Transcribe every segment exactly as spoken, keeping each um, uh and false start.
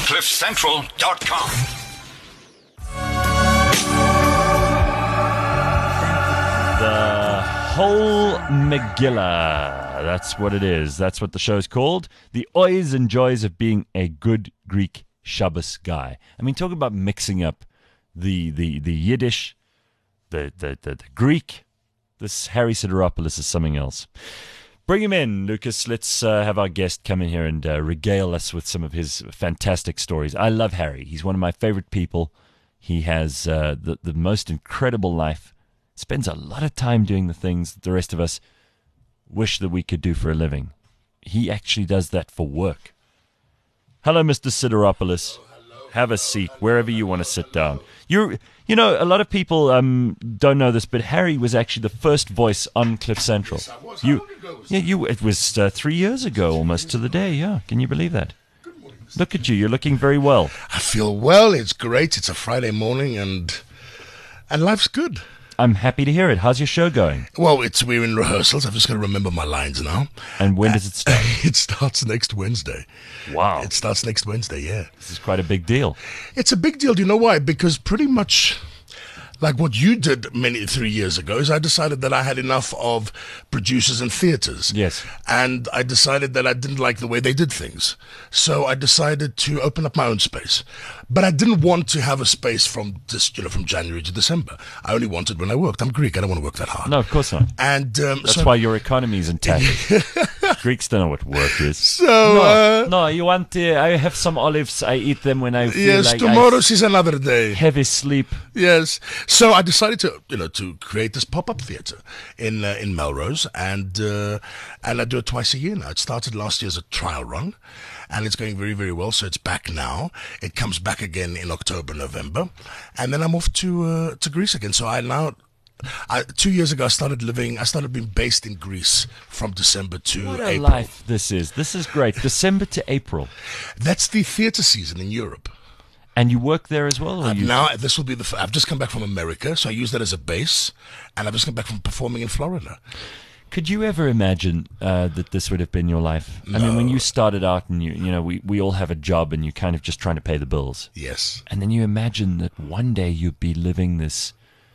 cliff central dot com. The whole Megillah. That's what it is. That's what the show's called. The Oys and Joys of Being a Good Greek Shabbos Guy. I mean, talk about mixing up the the, the Yiddish, the, the, the, the Greek. This Harry Sideropoulos is something else. Bring him in, Lucas. Let's uh, have our guest come in here and uh, regale us with some of his fantastic stories. I love Harry. He's one of my favorite people. He has uh, the, the most incredible life. Spends a lot of time doing the things that the rest of us wish that we could do for a living. He actually does that for work. Hello, Mister Sideropoulos. Have a seat wherever you want to sit down. You you know, a lot of people um, don't know this, but Harry was actually the first voice on Cliff Central. Yes, I was. You, How long ago was yeah, you. It was uh, three years ago, almost to the day. Yeah, can you believe that? Good morning, Mister Look at you. You're looking very well. I feel well. It's great. It's a Friday morning, and and life's good. I'm happy to hear it. How's your show going? Well, it's we're in rehearsals. I've just got to remember my lines now. And when does it start? It starts next Wednesday. Wow, It starts next Wednesday. Yeah, this is quite a big deal. it's a big deal. Do you know why? Because pretty much, like what you did many three years ago, is I decided that I had enough of producers and theaters. Yes. And I decided that I didn't like the way they did things. So I decided to open up my own space. But I didn't want to have a space from just, you know, from January to December. I only wanted when I worked. I'm Greek. I don't want to work that hard. No, of course not. And um, That's so, why your economy is intact. Greeks don't know what work is. So, no, uh, no, you want? Uh, I have some olives. I eat them when I feel yes, like tomorrow I is another day. heavy sleep. Yes. So I decided to, you know, to create this pop-up theater in uh, in Melrose, and uh, and I do it twice a year now. It started last year as a trial run, and it's going very, very well. So it's back now. It comes back again in October, November, and then I'm off to uh, to Greece again. So I now. I, two years ago, I started living. I started being based in Greece from December to What a April. life this is. This is great. December to April, That's the theater season in Europe. and you work there as well. Or I've you? now, this will be the. f- I've just come back from America, so I use that as a base, and I've just come back from performing in Florida. Could you ever imagine uh, that this would have been your life? I mean, when you started out, and you, you know, we we all have a job, and you're kind of just trying to pay the bills, Yes. and then you imagine that one day you'd be living this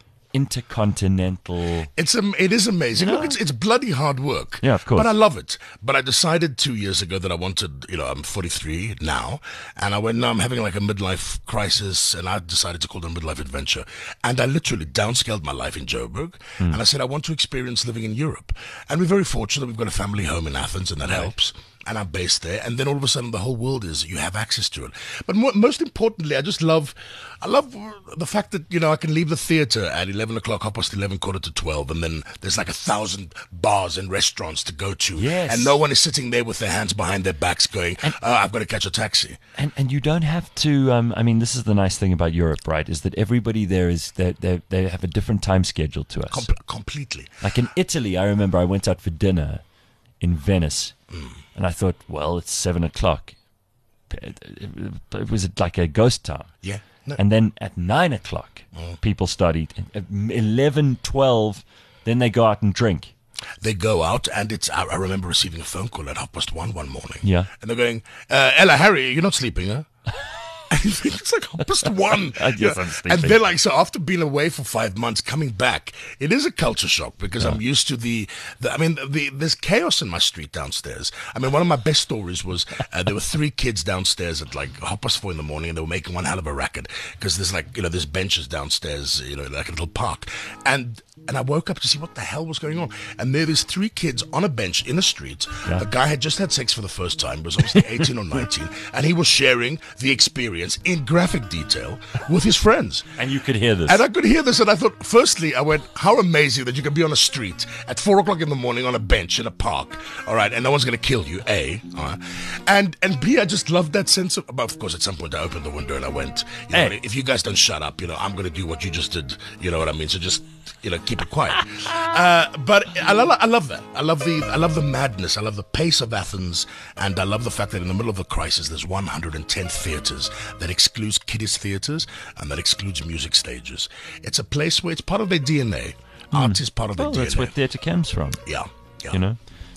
intercontinental. It's um, it is amazing. You know? Look, it's it's bloody hard work. Yeah, of course. But I love it. But I decided two years ago that I wanted, you know, I'm forty-three now, and I went, no, I'm having like a midlife crisis, and I decided to call it a midlife adventure. And I literally downscaled my life in Joburg, Hmm. and I said I want to experience living in Europe. And we're very fortunate. We've got a family home in Athens, and that helps. And I'm based there, and then all of a sudden the whole world is, you have access to it. But mo- most importantly, I just love, I love the fact that, you know, I can leave the theater at eleven o'clock, half past eleven, quarter to twelve, and then there's like a thousand bars and restaurants to go to. Yes. And no one is sitting there with their hands behind their backs going, oh, I've got to catch a taxi. And and you don't have to. Um, I mean, this is the nice thing about Europe, right? Is that everybody there is they they they have a different time schedule to us. Com- completely. Like in Italy, I remember I went out for dinner in Venice, and I thought, well, it's seven o'clock. It, it, it was like a ghost town. Yeah. No. And then at nine o'clock, people start eating. At eleven, twelve, then they go out and drink. They go out, and it's. I, I remember receiving a phone call at half past one one morning. Yeah. And they're going, uh, Ella, Harry, you're not sleeping, huh? And you think it's like half past one. I guess I'm sleeping. And then, like, so after being away for five months, coming back, it is a culture shock because I'm used to the, the I mean, the, there's chaos in my street downstairs. I mean, one of my best stories was uh, there were three kids downstairs at like half past four in the morning, and they were making one hell of a racket because there's like, you know, there's benches downstairs, you know, like a little park. And and I woke up to see what the hell was going on. And there there's three kids on a bench in a street. Yeah. The guy had just had sex for the first time, was obviously eighteen or nineteen, and he was sharing the experience in graphic detail with his friends. And you could hear this. And I could hear this, and I thought, firstly, I went, how amazing that you can be on a street at four o'clock in the morning on a bench in a park, all right, and no one's going to kill you, A. All right? And and B, I just loved that sense of, but of course, at some point, I opened the window and I went, you know, Hey. if you guys don't shut up, you know, I'm going to do what you just did, you know what I mean? So just, you know, keep it quiet. Uh, but I love, I love that. I love the, I love the madness. I love the pace of Athens, and I love the fact that in the middle of the crisis, there's one hundred ten theaters. That excludes kiddies theaters, and that excludes music stages. It's a place where it's part of their D N A. Art is part of their well, D N A. that's where theatre comes from. Yeah, yeah. You know.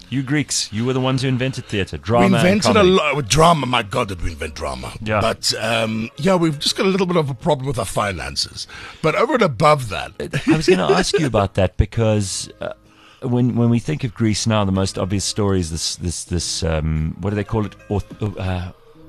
You Greeks, you were the ones who invented theatre, We drama, invented and a comedy. lot with drama. My God, did we invent drama? Yeah. But um, yeah, we've just got a little bit of a problem with our finances. But over and above that, I was going to ask you about that because uh, when when we think of Greece now, the most obvious story is this this this um, what do they call it? Auth- uh,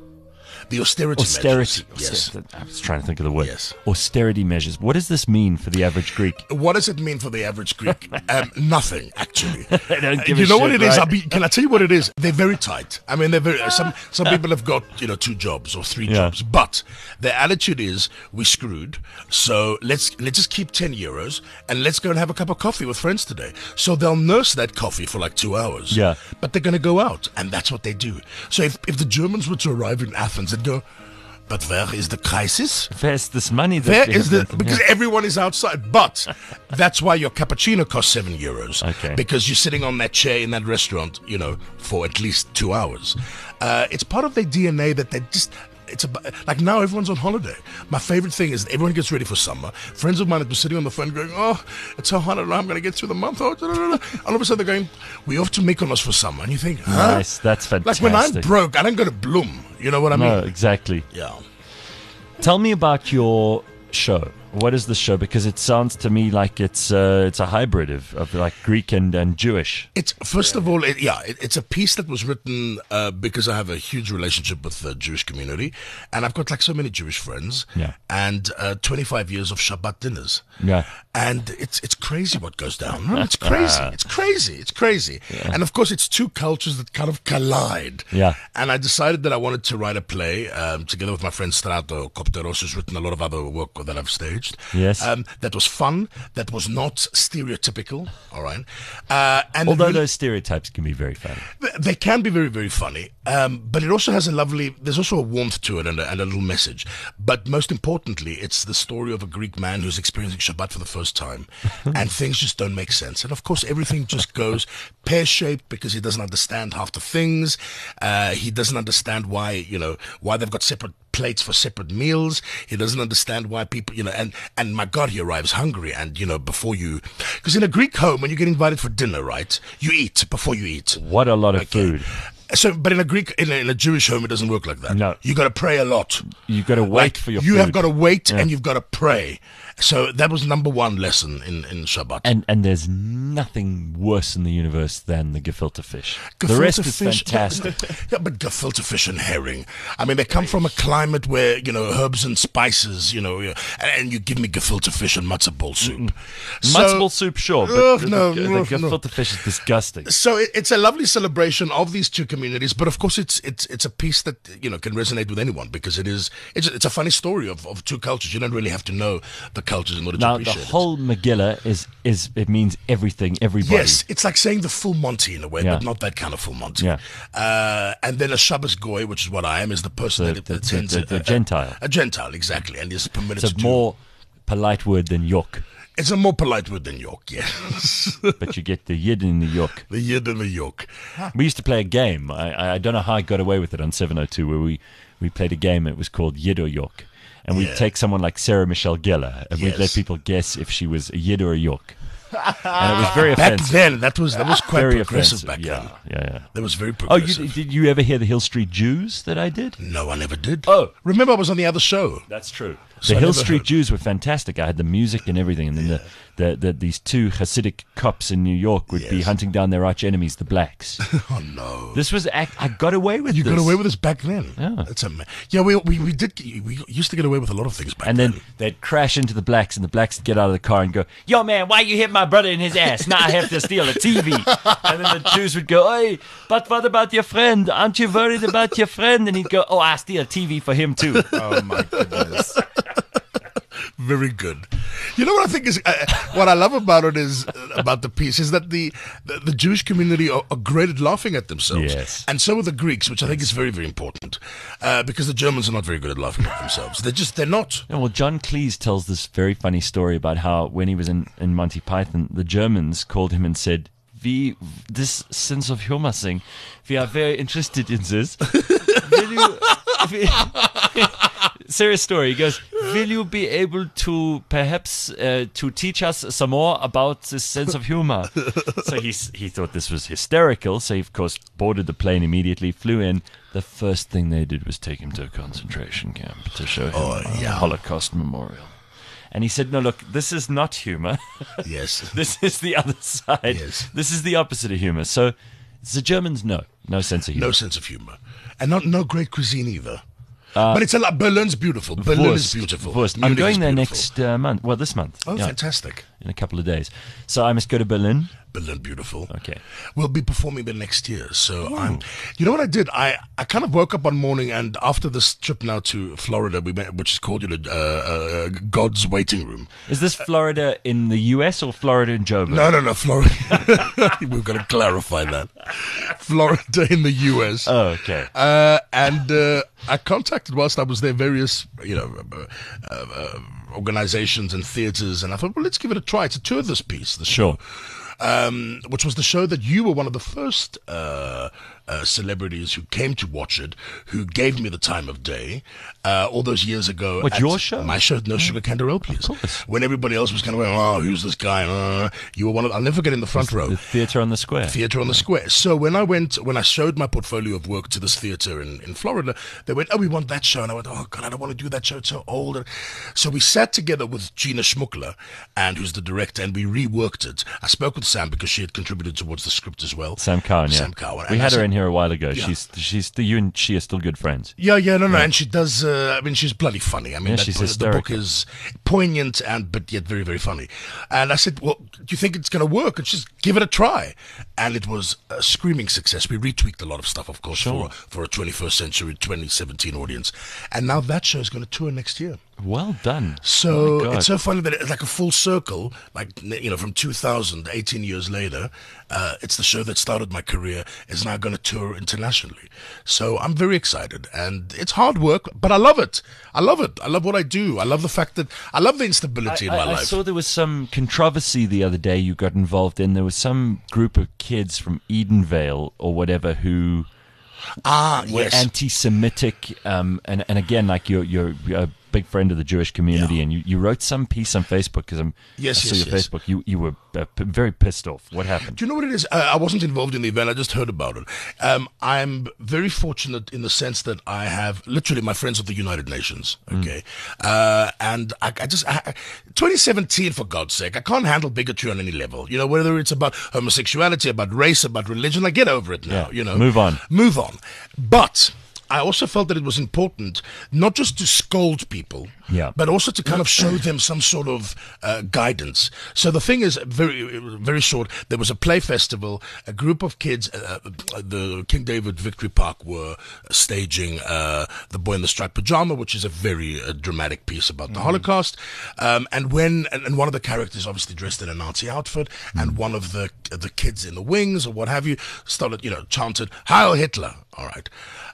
the austerity, austerity. measures. Yes. Auster- I was trying to think of the word. Yes. Austerity measures. What does this mean for the average Greek? What does it mean for the average Greek? Um, nothing, actually. They don't give you a know what shit, it is? right? I'll be, can I tell you what it is? They're very tight. I mean, they're very. Some some people have got you know two jobs or three Yeah. jobs, but their attitude is we screwed. So let's let's just keep ten euros and let's go and have a cup of coffee with friends today. So they'll nurse that coffee for like two hours. Yeah. But they're going to go out, and that's what they do. So if if the Germans were to arrive in Athens and go, but where is the crisis? Where's this money? That There we is the have- because everyone is outside, but that's why your cappuccino costs seven euros. Okay. Because you're sitting on that chair in that restaurant, you know, for at least two hours. Uh, it's part of their D N A that they just. It's a, like now everyone's on holiday. My favorite thing is everyone gets ready for summer. Friends of mine have been sitting on the phone going, "Oh, it's so hot, I don't know, I'm going to get through the month." Oh, da, da, da, da. All of a sudden they're going, "We off to Mykonos for summer," and you think, huh? Nice, that's Like fantastic. when I'm broke, I don't go to Bloom. You know what I mean? No, exactly. Yeah. Tell me about your show. What is the show? Because it sounds to me like it's uh, it's a hybrid of, of like Greek and, and Jewish. It's first of all, it, yeah, it, it's a piece that was written uh, because I have a huge relationship with the Jewish community, and I've got like so many Jewish friends, Yeah. and uh, twenty-five years of Shabbat dinners, Yeah. and it's it's crazy what goes down. No, it's crazy, it's crazy, it's crazy, and of course it's two cultures that kind of collide. Yeah. And I decided that I wanted to write a play um, together with my friend Strato Kopteros, who's written a lot of other work that I've staged. Yes. Um, that was fun. That was not stereotypical. All right. Uh, and Although really- those stereotypes can be very funny. they can be very, very funny, um, but it also has a lovely, there's also a warmth to it and a, and a little message. But most importantly, it's the story of a Greek man who's experiencing Shabbat for the first time, and things just don't make sense. And of course, everything just goes pear-shaped because he doesn't understand half the things. Uh, he doesn't understand why, you know, why they've got separate plates for separate meals. He doesn't understand why people, you know, and, and my God, he arrives hungry. And, you know, before you, because in a Greek home, when you get invited for dinner, right, you eat before you eat. What a lot of food. So, but in a Greek, in a, in a Jewish home, it doesn't work like that. No. You got to pray a lot. You've got to wait Like, for your you food. have got to wait Yeah. and you've got to pray. So that was number one lesson in, in Shabbat. And and there's nothing worse in the universe than the gefilte fish. the Gefilte rest is fish- fantastic. Yeah, but gefilte fish and herring. I mean, they come from a climate where, you know, herbs and spices, you know, yeah, and, and you give me gefilte fish and matzo ball soup. So- Matzo ball soup, sure, but Ugh, the, no, the, no, the no. gefilte fish is disgusting. So it, it's a lovely celebration of these two communities, but of course it's it's it's a piece that you know can resonate with anyone because it is it's, it's a funny story of, of two cultures. You don't really have to know the cultures in order to Now, the appreciate it. whole Megillah is, is it means everything, everybody. Yes, it's like saying the full Monty in a way, Yeah. but not that kind of full Monty. Yeah. Uh, and then a Shabbos goy, which is what I am, is the person The- that the- attends the- the a, Gentile. A, Gentile, exactly, and is permitted It's a to more polite word than yok, do. It's a more polite word than York, yes. but you get the yid in the yok. the Yid and the York. We used to play a game. I, I don't know how I got away with it on seven oh two, where we, we played a game. It was called Yid or York. And we'd Yeah. take someone like Sarah Michelle Gellar, and we'd let Yes. people guess if she was a Yid or a York. And it was very Back offensive. then, that was that was quite very progressive offensive. back yeah, then. yeah, yeah. That was very Oh, you, progressive. did you ever hear the Hill Street Jews that I did? No, I never did. Oh. remember I was on the other show. That's true. So The I Hill never Street heard. Jews were fantastic. I had the music and everything, and then the, the, the these two Hasidic cops in New York would be Yes. hunting down their arch enemies, the blacks. Oh no. This was ac- I got away with You this. got away with this back then. Yeah. That's a yeah. We, we we did we used to get away with a lot of things back And then. then they'd crash into the blacks, and the blacks would get out of the car and go, "Yo, man, why you hit my brother in his ass? Now I have to steal a T V." And then the Jews would go, "Hey, but what about your friend? Aren't you worried about your friend?" And he'd go, "Oh, I steal a T V for him too." Oh my goodness. Very good. You know what I think is uh, what I love about it is uh, about the piece is that the the, the Jewish community are, are great at laughing at themselves, Yes. and so are the Greeks, which I think is very very important uh, because the Germans are not very good at laughing at themselves. They're just they're not. Yeah, well, John Cleese tells this very funny story about how when he was in, in Monty Python, the Germans called him and said, "We this sense of humor thing, we are very interested in this. Will you, we, serious story. He goes, will you be able to perhaps uh, to teach us some more about this sense of humor? So he he thought this was hysterical. So he of course boarded the plane immediately, flew in. The first thing they did was take him to a concentration camp to show him Oh, a yeah. Holocaust memorial. And he said, no, look, this is not humor. Yes. This is the other side. Yes. This is the opposite of humor. So the Germans, no. No sense of humor. No sense of humor. And not no great cuisine either. but it's a lot. Berlin's beautiful. Berlin is Wurst, beautiful. Wurst. I'm Munich going is there beautiful. next uh, month. Well, this month. Oh, Yeah, fantastic. in a couple of days. So I must go to Berlin. Berlin, beautiful. Okay. We'll be performing there next year. So I'm. You know what I did? I, I kind of woke up one morning, and after this trip now to Florida, we went, which is called you know uh, uh, God's waiting room. Is this Florida in the U S or Florida in Joburg? No, no, no, Florida. We've got to clarify that. Florida in the U S. Oh, okay. Uh, and uh, I contacted whilst I was there various, you know, uh, uh, uh, organizations and theaters, and I thought, well, let's give it a try. It's a tour this piece, the Sure. show, um, which was the show that you were one of the first uh, uh, celebrities who came to watch it, who gave me the time of day uh, all those years ago. What, at your show? My show, No Sugar Canderel, please. Of course. When everybody else was kind of going, oh, who's this guy? Uh, you were one of. I'll never get in the front row. The theater on the square. Theatre on the Square. So when I went, when I showed my portfolio of work to this theatre in, in Florida, they went, oh, we want that show. And I went, oh, God, I don't want to do that show. It's so old. So we sat together with Gina Schmuckler, and who's the director, and we reworked it. I spoke with Sam because she had contributed towards the script as well. Sam Cowan, yeah. Sam Cowan. We And I had her said- in here a while ago. Yeah. She's she's you and she are still good friends. Yeah, yeah, no, no, and she does. Uh, I mean, she's bloody funny. I mean, Yeah, that, she's the book hysterical. is poignant and but yet very, very funny. And I said, "Well, do you think it's going to work?" And she's give it a try. And it was a screaming success. We retweaked a lot of stuff, of course, Sure. for for a twenty-first century, twenty seventeen audience. And now that show is going to tour next year. Well done. So My God. it's so funny that it's like a full circle, like, you know, from two thousand, eighteen years later, uh, it's the show that started my career, is now going to tour internationally. So I'm very excited, and it's hard work, but I love it. I love it. I love what I do. I love the fact that, I love the instability I, in my I- I life. saw there was some controversy the other day you got involved in. There was some group of kids from Edenvale or whatever who ah, were yes. anti-Semitic, um, and and again, like you're you're a big friend of the Jewish community, Yeah. and you, you wrote some piece on Facebook because I'm Yes, I saw yes, your yes. Facebook. You you were uh, p- very pissed off. What happened? Do you know what it is? Uh, I wasn't involved in the event. I just heard about it. Um, I'm very fortunate in the sense that I have literally my friends of the United Nations. Okay, uh, and I, I just I, twenty seventeen, for God's sake, I can't handle bigotry on any level. You know, whether it's about homosexuality, about race, about religion, I get over it now. Yeah, You know, move on. move on. But I also felt that it was important not just to scold people, Yeah. but also to kind of show them some sort of uh, guidance. So the thing is, very, very short. There was a play festival. A group of kids, uh, the King David Victory Park, were staging uh, "The Boy in the Striped Pajama," which is a very uh, dramatic piece about the Holocaust. Um, and when and, and one of the characters, obviously dressed in a Nazi outfit, and one of the the kids in the wings or what have you, started, you know, chanted "Heil Hitler." All right.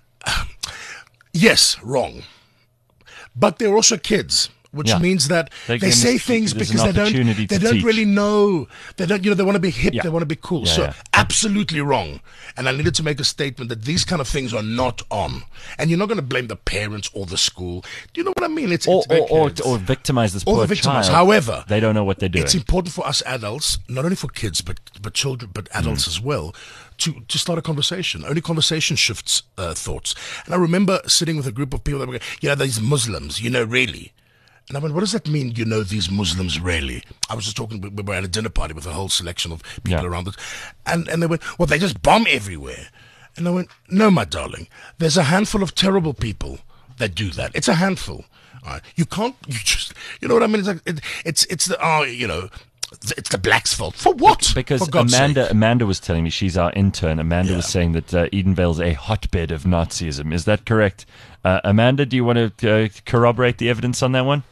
Yes, wrong. But they're also kids, which Yeah. means that They they, can- say things there's because an they don't opportunity they to don't teach. really know. They don't, you know, they want to be hip, Yeah. they want to be cool. Yeah, so yeah. absolutely wrong. And I needed to make a statement that these kind of things are not on. And you're not going to blame the parents or the school. Do you know what I mean? It's, Or it's very or, or, clear. or victimize this Or poor the victimize. child. However, they don't know what they're doing. it's important for us adults, not only for kids, but but children, but adults as well, to to start a conversation. Only conversation shifts uh, thoughts. And I remember sitting with a group of people that were going, you know, these Muslims, you know, really. And I went, what does that mean, you know, these Muslims really? I was just talking, we we were at a dinner party with a whole selection of people Yeah. around us. And, and they went, well, they just bomb everywhere. And I went, no, my darling, there's a handful of terrible people that do that. It's a handful. All right? You can't, you just, you know what I mean? It's like, it, it's, it's the, oh, you know, it's the blacks' fault. For what? Because For God's Amanda, sake. Amanda was telling me, she's our intern. Amanda Yeah. was saying that uh, Edenvale's a hotbed of Nazism. Is that correct? Uh, Amanda, do you want to uh, corroborate the evidence on that one?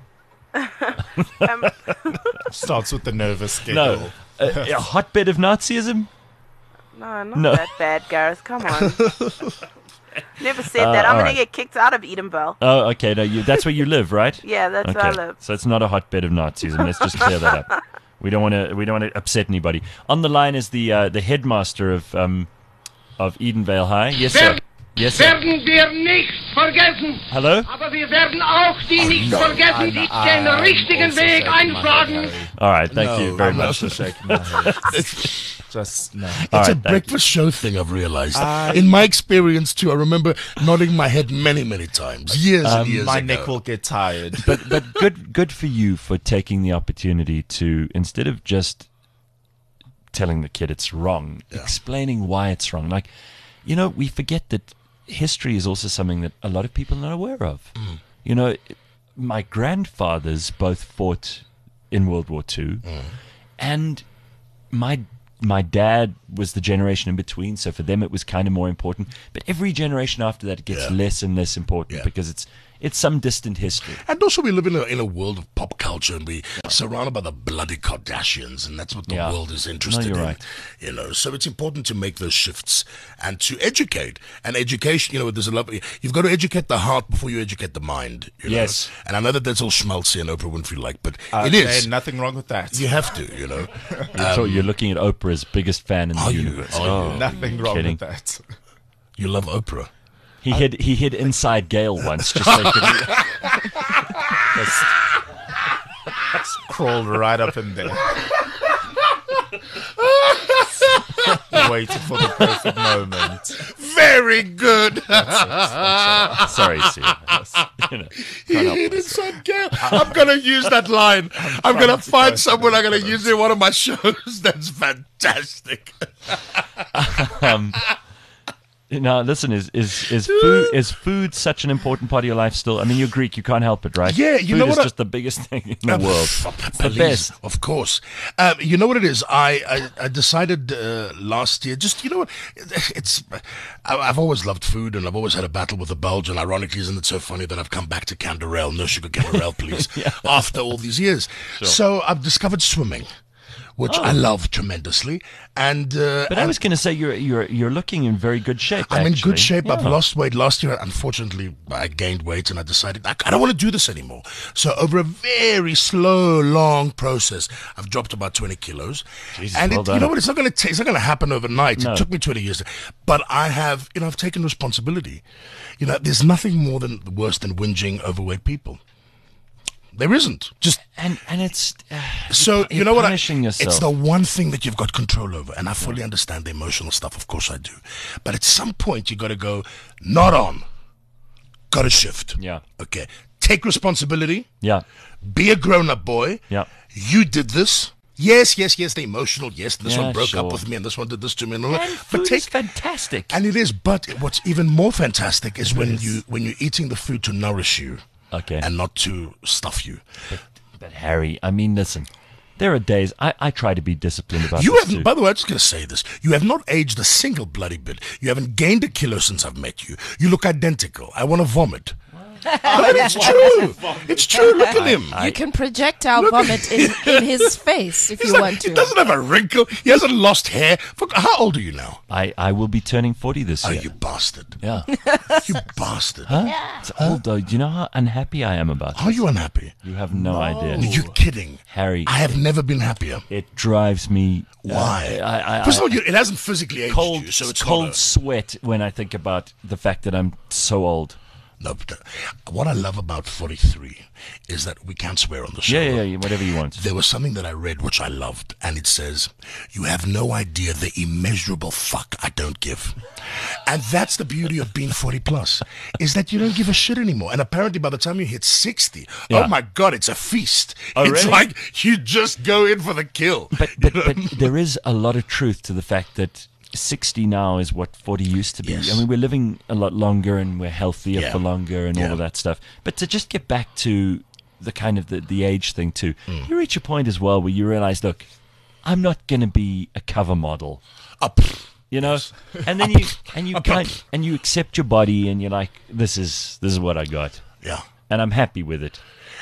Starts with the nervous giggle. No. Uh, a hotbed of Nazism? No, not No. that bad, Gareth. Come on. Never said that. Uh, I'm all gonna right. get kicked out of Edenvale. Oh, okay. No, you, that's where you live, right? Yeah, that's Okay. where I live. So it's not a hotbed of Nazism. Let's just clear that up. We don't want to. We don't want to upset anybody. On the line is the uh, the headmaster of um, of Edenvale High. Yes, sir. Yes, sir. werden wir nicht vergessen. Hello? Aber wir werden auch die nicht vergessen, die den richtigen Weg einschlagen. All right, thank No, you very I'm much. also shaking my head. Just no. All It's right, a thank breakfast show thing, I've realized. I- In my experience, too, I remember nodding my head many, many times, years and years My ago. neck will get tired. but but good good for you for taking the opportunity to, instead of just telling the kid it's wrong, explaining why it's wrong. Like, you know, we forget that history is also something that a lot of people are not aware of. Mm. You know, my grandfathers both fought in World War Two, Mm. and my my dad was the generation in between, so for them it was kind of more important. But every generation after that, it gets Yeah. less and less important Yeah. because it's it's some distant history. And also, we live in a, in a world of pop culture, and we surrounded by the bloody Kardashians, and that's what the Yeah. world is interested No, you're in. right. You know, so it's important to make those shifts and to educate. And education, you know, there's a lot. You've got to educate the heart before you educate the mind. You know? Yes. And I know that that's all schmaltzy and Oprah Winfrey like, but Uh, it is. and nothing wrong with that. You have to, you know. You're, so you're looking at Oprah's biggest fan in the Are you? universe. Are Oh, you? Nothing wrong kidding. with that. You love Oprah. He hid he hid inside Gale once, just so he could. Just, just crawled right up in there. Waited for the perfect moment. Very good. Sorry, Sue. You know, He can't help hid myself. inside Gail. I'm going to use that line. I'm, going to to find go someone. I'm going to use it in one of my shows. That's fantastic. Now, listen, is is is food is food such an important part of your life still? I mean, you're Greek, you can't help it, right? Yeah, you food know is what I- just the biggest thing in the Uh, world. f- It's the please, best. Of course. Um, you know what it is? I, I, I decided uh, last year, just, you know what? It's, I, I've always loved food, and I've always had a battle with the bulge, and ironically, isn't it so funny that I've come back to Canderel, no sugar Canderel, please, after all these years. So I've discovered swimming, which I love tremendously. And uh, But I and- was going to say you're you're you're looking in very good shape. I'm in actually. good shape. I've Yeah. lost weight. Last year, unfortunately, I gained weight, and I decided I, I don't want to do this anymore. So over a very slow, long process, I've dropped about twenty kilos. Jesus, and well it, you done. know what? It's not going to take. It's not going to happen overnight. No. It took me twenty years, but I have. You know, I've taken responsibility. You know, there's nothing more than worse than whinging overweight people. There isn't. Just And and it's uh, so you're you know what? I, punishing yourself. it's the one thing that you've got control over, and I fully understand the emotional stuff. Of course, I do. But at some point, you got to go. Not on. Got to shift. Yeah. Okay. Take responsibility. yeah, Be a grown-up boy. yeah. You did this. Yes, yes, yes. The emotional. Yes, this Yeah, one broke sure. up with me, and this one did this to me. And all that. And but food take. is fantastic. And it is. But what's even more fantastic is when you when you're eating the food to nourish you, Okay. and not to stuff you. But Harry, I mean, listen. There are days I, I try to be disciplined about You this haven't, too. by the way, I'm just going to say this. You have not aged a single bloody bit. You haven't gained a kilo since I've met you. You look identical. I want to vomit. But it's true. It's true. Look at him. You can projectile vomit in, in his face if He's you not- want He to. doesn't have a wrinkle. He hasn't lost hair. Fuck, how old are you now? I, I will be turning forty this Oh, year. you bastard. Yeah. You bastard. Huh? It's old though. Do you know how unhappy I am about Are this? you unhappy? You have no idea. Are you kidding? Harry, I have never been happier. it drives me. uh, Why? I, I, First of I, all, you, it hasn't physically aged cold, you, so it's cold not a- sweat when I think about the fact that I'm so old. No, but uh, what I love about forty-three is that we can't swear on the show. Yeah, yeah, yeah, whatever you want. There was something that I read which I loved, and it says, "You have no idea the immeasurable fuck I don't give." And that's the beauty of being forty plus, is that you don't give a shit anymore. And apparently by the time you hit sixty, Yeah. oh my God, it's a feast. Oh, it's really? like you just go in for the kill. But but, but there is a lot of truth to the fact that sixty now is what forty used to be. Yes. I mean, we're living a lot longer and we're healthier Yeah. for longer and Yeah. all of that stuff. But to just get back to the kind of the, the age thing too, Mm. you reach a point as well where you realize, look, I'm not going to be a cover model. Oh, pfft. You know, and then you and you kind and you accept your body, and you're like, this is this is what I got, Yeah. and I'm happy with it.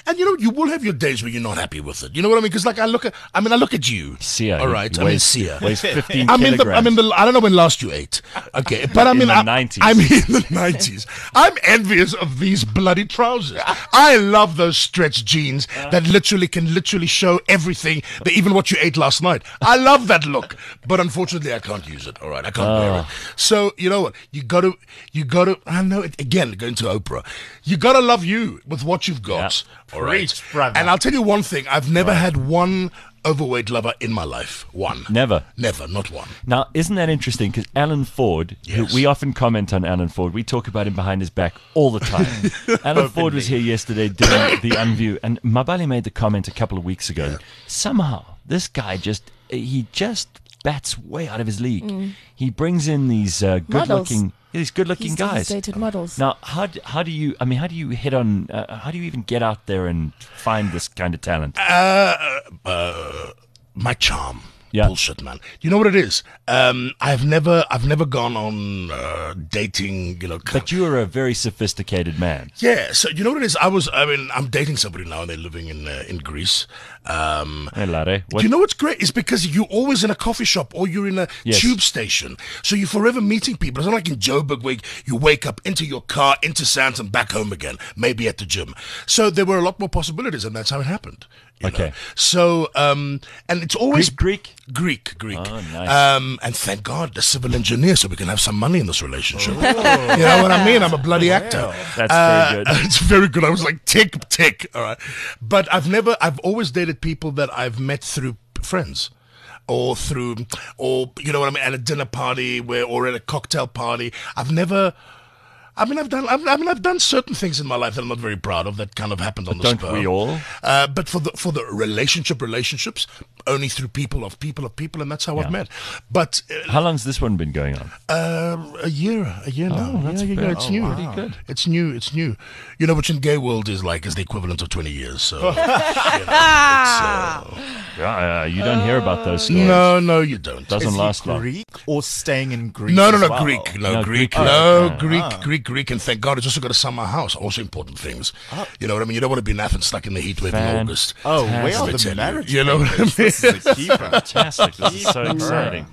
and you know, you will have your days where you're not happy with it. You know what I mean? Because like I look at, I mean, I look at you. Sia, all he- right. he I mean, weighs- Sia. weighs fifteen I'm in the. kilograms. I'm in the. I don't know when last you ate. Okay, but I In mean, the I, nineties. I'm in the nineties. I'm envious of these bloody trousers. I love those stretch jeans that literally can literally show everything, that even what you ate last night. I love that look, but unfortunately, I can't use it. All right, I can't wear it. So you know what? You got to. You got to. I know it again. Going to Oprah, you got to love you with what you've got. All right, Preach, brother. and I'll tell you one thing: I've never had one overweight lover in my life. One. Never. Never. Not one. Now, isn't that interesting? Because Alan Ford, who Yes. we often comment on Alan Ford, we talk about him behind his back all the time. Alan Ford was here yesterday doing the Unview, and Mabali made the comment a couple of weeks ago. Somehow, this guy just, he just bats way out of his league. He brings in these uh, good-looking, these good-looking He's, guys. he's dated models. Now, how d- how do you? I mean, how do you hit on? Uh, how do you even get out there and find this kind of talent? Uh, uh, my charm. Yeah. Bullshit, man. You know what it is? Um, I've never, I've never gone on uh, dating. You know, kind But you are a very sophisticated man. yeah. So you know what it is? I was, I mean, I'm dating somebody now, and they're living in uh, in Greece. Um, Hey, Larry, what, Do you know what's great? It's because you're always in a coffee shop or you're in a Yes. tube station. So you're forever meeting people. It's not like in Joburg where you wake up into your car, into Sands and back home again, maybe at the gym. So there were a lot more possibilities, and that's how it happened. you Okay. know. So, um, and it's always Greek, Greek, Greek. Oh, nice. Um, and thank God, the civil engineer, so we can have some money in this relationship. You know what I mean? I'm a bloody actor. That's Uh, very good. It's very good. I was like, tick, tick. All right. But I've never, I've always dated people that I've met through friends. Or through, or, you know what I mean, at a dinner party where, or at a cocktail party. I've never, I mean, I've done, I've, I mean, I've done certain things in my life that I'm not very proud of that kind of happened on the don't spur. we all? Uh, but for the for the relationship relationships, only through people of people of people, and that's how Yeah. I've met. But How long's this one been going on? uh, um, a year, a year now. Oh, that's yeah, yeah, fair. yeah, it's Oh, new. wow. Pretty good. It's new. It's new. You know, which in gay world is like is the equivalent of twenty years. So you know, it's, uh, Yeah, uh, you don't hear about those stories. no, no, you don't. Doesn't Is he last long. Greek or staying in Greece? No, no, as no, well? Greek. No, No, Greek. Greek. No, Oh, Greek, Greek, Greek. And thank God it's also got a summer house. Also important things. You know what I mean? You don't want to be in Athens stuck in the heat wave in Fan- August. Oh, where Fantastic. are I the tell you. marriage You know what I papers? This is a keeper. Fantastic. This is so exciting.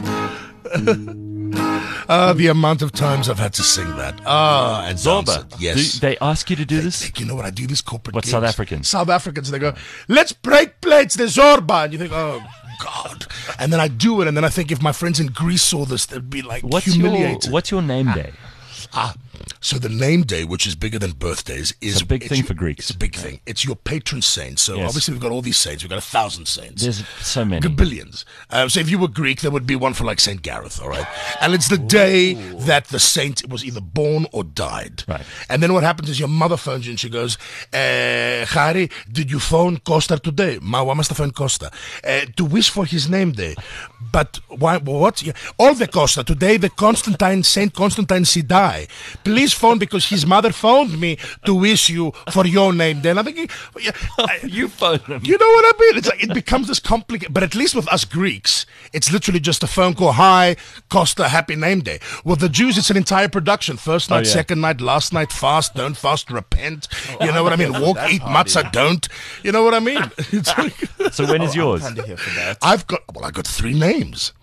Ah, the amount of times I've had to sing that. Ah, and dance Zorba, it. Yes. do they ask you to do this? Like, you know what? I do these corporate What, gigs. South Africans? South Africans. They go, let's break plates, the Zorba. And you think, oh, God. And then I do it. And then I think if my friends in Greece saw this, they'd be like What's your humiliated. What's your name day? Ah, so the name day, which is bigger than birthdays, is It's a big thing your- for Greeks. It's a big thing. It's your patron saint. So Yes. obviously we've got all these saints. We've got a thousand saints. There's so many. Billions. Um, so if you were Greek, there would be one for like Saint Gareth, all right? And it's the day that the saint was either born or died. Right. And then what happens is your mother phones you and she goes, uh, Harry, did you phone Costa today? Ma, why must I phone Costa? Uh, to wish for his name day. But why, what? Yeah. All the Costa. Today, the Constantine, Saint Constantine Sidai. Please phone because his mother phoned me to wish you for your name day. And I'm thinking, yeah, I- You phone them. you know what I mean? It's like it becomes this complicated. But at least with us Greeks, it's literally just a phone call. Hi, Costa, happy name day. With the Jews, it's an entire production. First night, Oh, yeah. second night, last night, fast, don't fast, repent. You know what I mean? Walk, eat matzah, don't. You know what I mean? It's like, So when is yours? Kind of here for that. I've got, well, I got three names.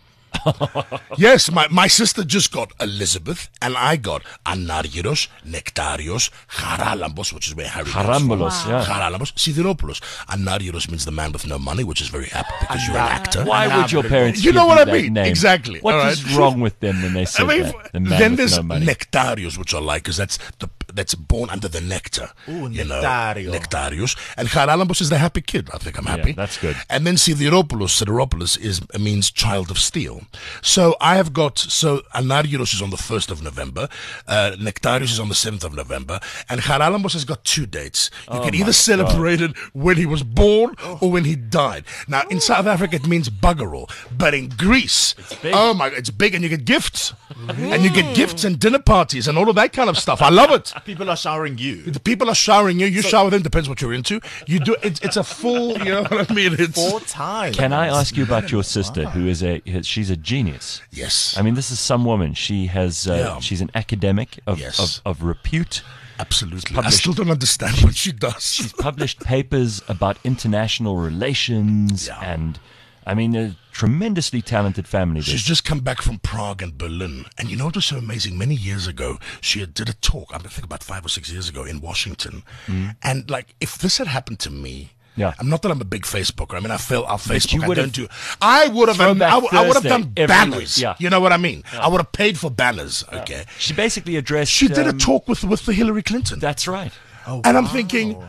Yes, my, my sister just got Elizabeth, and I got Anargyros, Nectarios, Charalambos, which is where Harry comes from. Harambulos, yeah. Charalambos, Sidiropoulos. Anargyros means the man with no money, which is very happy because you're an actor. Why would your parents You give know what I that mean? name? Exactly. What All is right. wrong with them when they say I mean, that? The man then with there's no money. Nectarios, which I like, because that's the that's born under the nectar. Ooh, you know, Nectario. Nectarios. And Charalambos is the happy kid. I think I'm happy. that's good. And then Sidiropoulos, Sidiropoulos is means child of steel. So I have got, so Anargyros is on the first of November, uh, Nectarios is on the seventh of November, and Charalambos has got two dates. You Oh can either celebrate it when he was born or when he died. Now, in South Africa, it means bugger all. But in Greece, big. oh my, it's big, and you get gifts. And you get gifts and dinner parties and all of that kind of stuff. I love it. People are showering you. The people are showering you. You shower them. Depends what you're into. You do. It's, it's a full. You know what I mean? It's Four times. Can I ask you about your sister, who is a she's a genius? yes. I mean, this is some woman. She has uh, Yeah. she's an academic of, Yes. of, of repute. Absolutely. I published- still don't understand what she does. She's published papers about international relations, Yeah. and I mean, a tremendously talented family. She's This. just come back from Prague and Berlin. And you know what was so amazing? Many years ago, she had did a talk, I think about five or six years ago in Washington. And like, if this had happened to me, Yeah. I'm not that I'm a big Facebooker. I mean, I feel our you Facebook. I would don't have- do. I would have. Throwback I, would- I would have Thursday done every banners. week, yeah. You know what I mean? I would have paid for banners. Okay. She basically addressed. She did a um, talk with with the Hillary Clinton, That's right. and I'm thinking,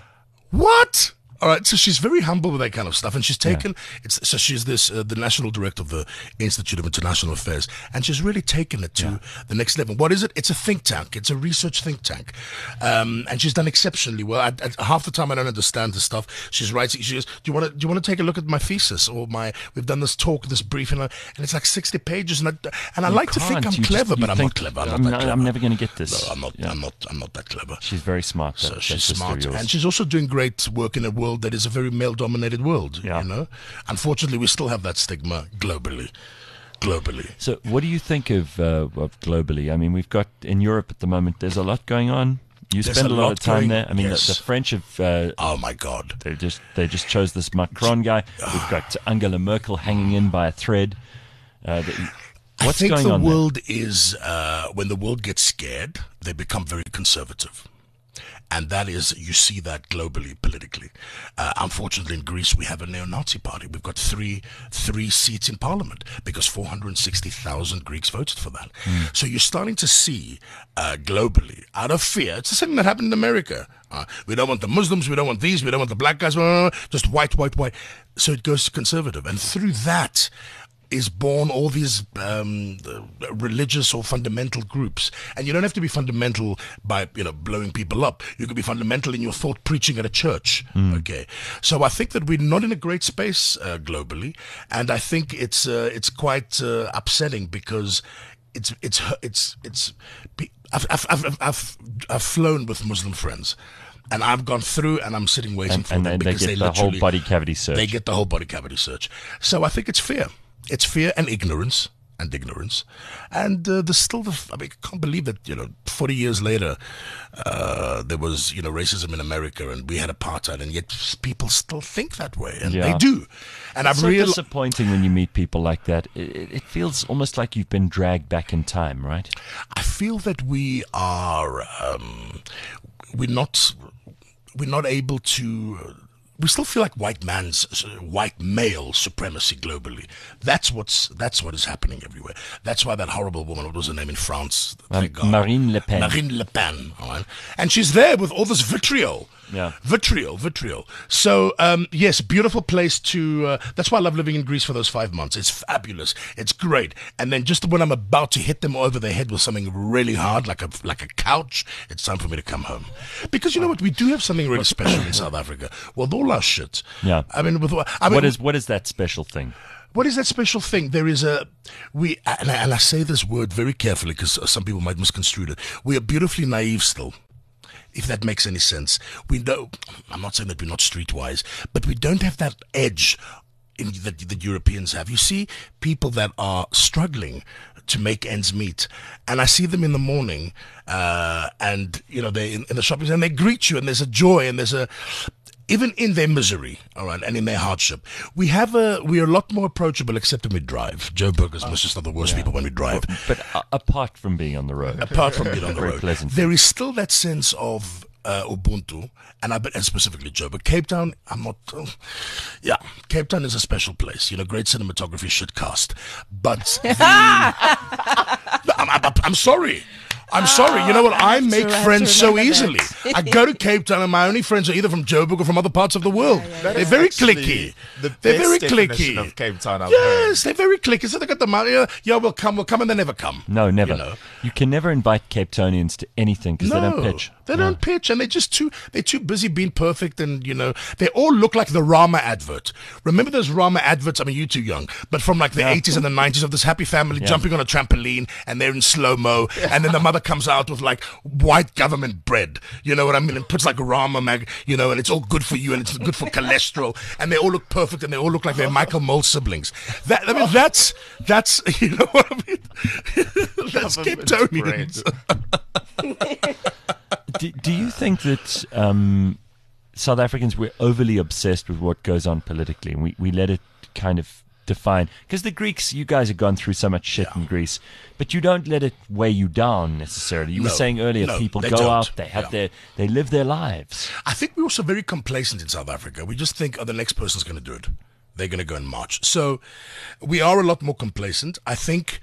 what? All right, so she's very humble with that kind of stuff, and she's taken. It's so she's this uh, the national director of the Institute of International Affairs, and she's really taken it to the next level. What is it? It's a think tank. It's a research think tank, um, and she's done exceptionally well. I, I, half the time I don't understand the stuff she's writing. She goes, "Do you want to? Do you want to take a look at my thesis or my? We've done this talk, this briefing, and it's like sixty pages, and I, and I You like to think can't. I'm You just- clever, you but I'm think, not clever. I'm, I'm, not not- that clever. I'm never going to get this. No, I'm not. Yeah. I'm not. I'm not that clever. She's very smart. That, So that she's sister of smart, yours. and she's also doing great work in a world that is a very male-dominated world. Yeah. You know, unfortunately, we still have that stigma globally. Globally, So, what do you think of, uh, of globally? I mean, we've got in Europe at the moment. There's a lot going on. You There's spend a a lot, lot of time going- there. I mean, yes. the, the French have. Uh, oh my God, they just they just chose this Macron guy. We've got Angela Merkel hanging in by a thread. Uh, the, what's I think going the on there? world is uh, when the world gets scared, they become very conservative. And that is, you see that globally, politically. Uh, unfortunately, in Greece, we have a neo-Nazi party. We've got three three seats in parliament because four hundred sixty thousand Greeks voted for that. So you're starting to see uh, globally, out of fear, it's the same that happened in America. Uh, we don't want the Muslims, we don't want these, we don't want the black guys, blah, blah, blah, just white, white, white. So it goes to conservative. And through that, is born all these um, uh, religious or fundamental groups. And you don't have to be fundamental by, you know, blowing people up. You could be fundamental in your thought preaching at a church. Okay. So I think that we're not in a great space uh, globally. And I think it's uh, it's quite uh, upsetting because it's, it's, it's, it's, I've, I've, I've, I've, I've flown with Muslim friends. And I've gone through and I'm sitting waiting And, for and them then they because get they the whole literally- body cavity search. they get the whole body cavity search. So I think it's fear. It's fear and ignorance and ignorance. And uh, there's still the, I mean, I can't believe that, you know, forty years later, uh, there was, you know, racism in America and we had apartheid and yet people still think that way. And Yeah. they do. And I've It's so realized, disappointing when you meet people like that. It, it- it feels almost like you've been dragged back in time, right? I feel that we are, um, we're not, we're not able to, we still feel like white man's, uh, white male supremacy globally. That's what's, that's what is happening everywhere. That's why that horrible woman, what was her name in France? Um, Thank God. Marine Le Pen. Marine Le Pen. All right? And she's there with all this vitriol. Yeah. Vitriol, vitriol. So, um, yes, beautiful place to, uh, that's why I love living in Greece for those five months. It's fabulous. It's great. And then just when I'm about to hit them over the head with something really hard, like a, like a couch, it's time for me to come home. Because you know what? We do have something really special in South Africa. With all our shit. Yeah. I mean, with, I mean, What is what is that special thing? what is that special thing? There is a, we, and I, and I say this word very carefully because some people might misconstrue it. We are beautifully naive still, if that makes any sense. We don't, I'm not saying that we're not streetwise, but we don't have that edge in that the Europeans have. You see people that are struggling to make ends meet, and I see them in the morning, uh, and you know they in, in the shopping and they greet you, and there's a joy, and there's a, even in their misery, all right, and in their hardship, we have a, we are a lot more approachable, except when we drive. Joe Burgers must just not the worst people when we drive. But uh, apart from being on the road, Apart from being on the Very road, pleasant. there is still that sense of uh, Ubuntu, and I bet, and specifically Joe, but Cape Town, I'm not, uh, yeah, Cape Town is a special place. You know, great cinematography should cast, but the, I'm, I'm, I'm sorry. I'm sorry. You know what? I, have to- make I have to friends so remember easily. that. I go to Cape Town, and my only friends are either from Joburg or from other parts of the world. That They're is very actually clicky. The They're best very definition clicky. of Cape Town I've Yes, they're very clicky. So they got the money. Uh, yeah, we'll come, we'll come, and they never come. no, never. You know? You can never invite Cape Townians to anything because they don't pitch. They don't pitch, and they're just too they're too busy being perfect, and you know they all look like the Rama advert. Remember those Rama adverts? I mean, you're too young, but from like the eighties and the nineties of this happy family jumping on a trampoline, and they're in slow mo, and then the mother comes out with like white government bread. You know what I mean? And puts like Rama mag, you know, and it's all good for you, and it's good for cholesterol, and they all look perfect, and they all look like they're Michael Mole siblings. That I mean, that's that's you know what I mean? That's Cape Government Townians. do, do you think that um, South Africans, we're overly obsessed with what goes on politically, and we, we let it kind of define? Because the Greeks, you guys have gone through so much shit Yeah. in Greece, but you don't let it weigh you down necessarily. You were No, saying earlier, no, people they go don't. out, they have Yeah. their, they live their lives. I think we're also very complacent in South Africa. We just think, oh, the next person's going to do it. They're going to go and march. So we are a lot more complacent. I think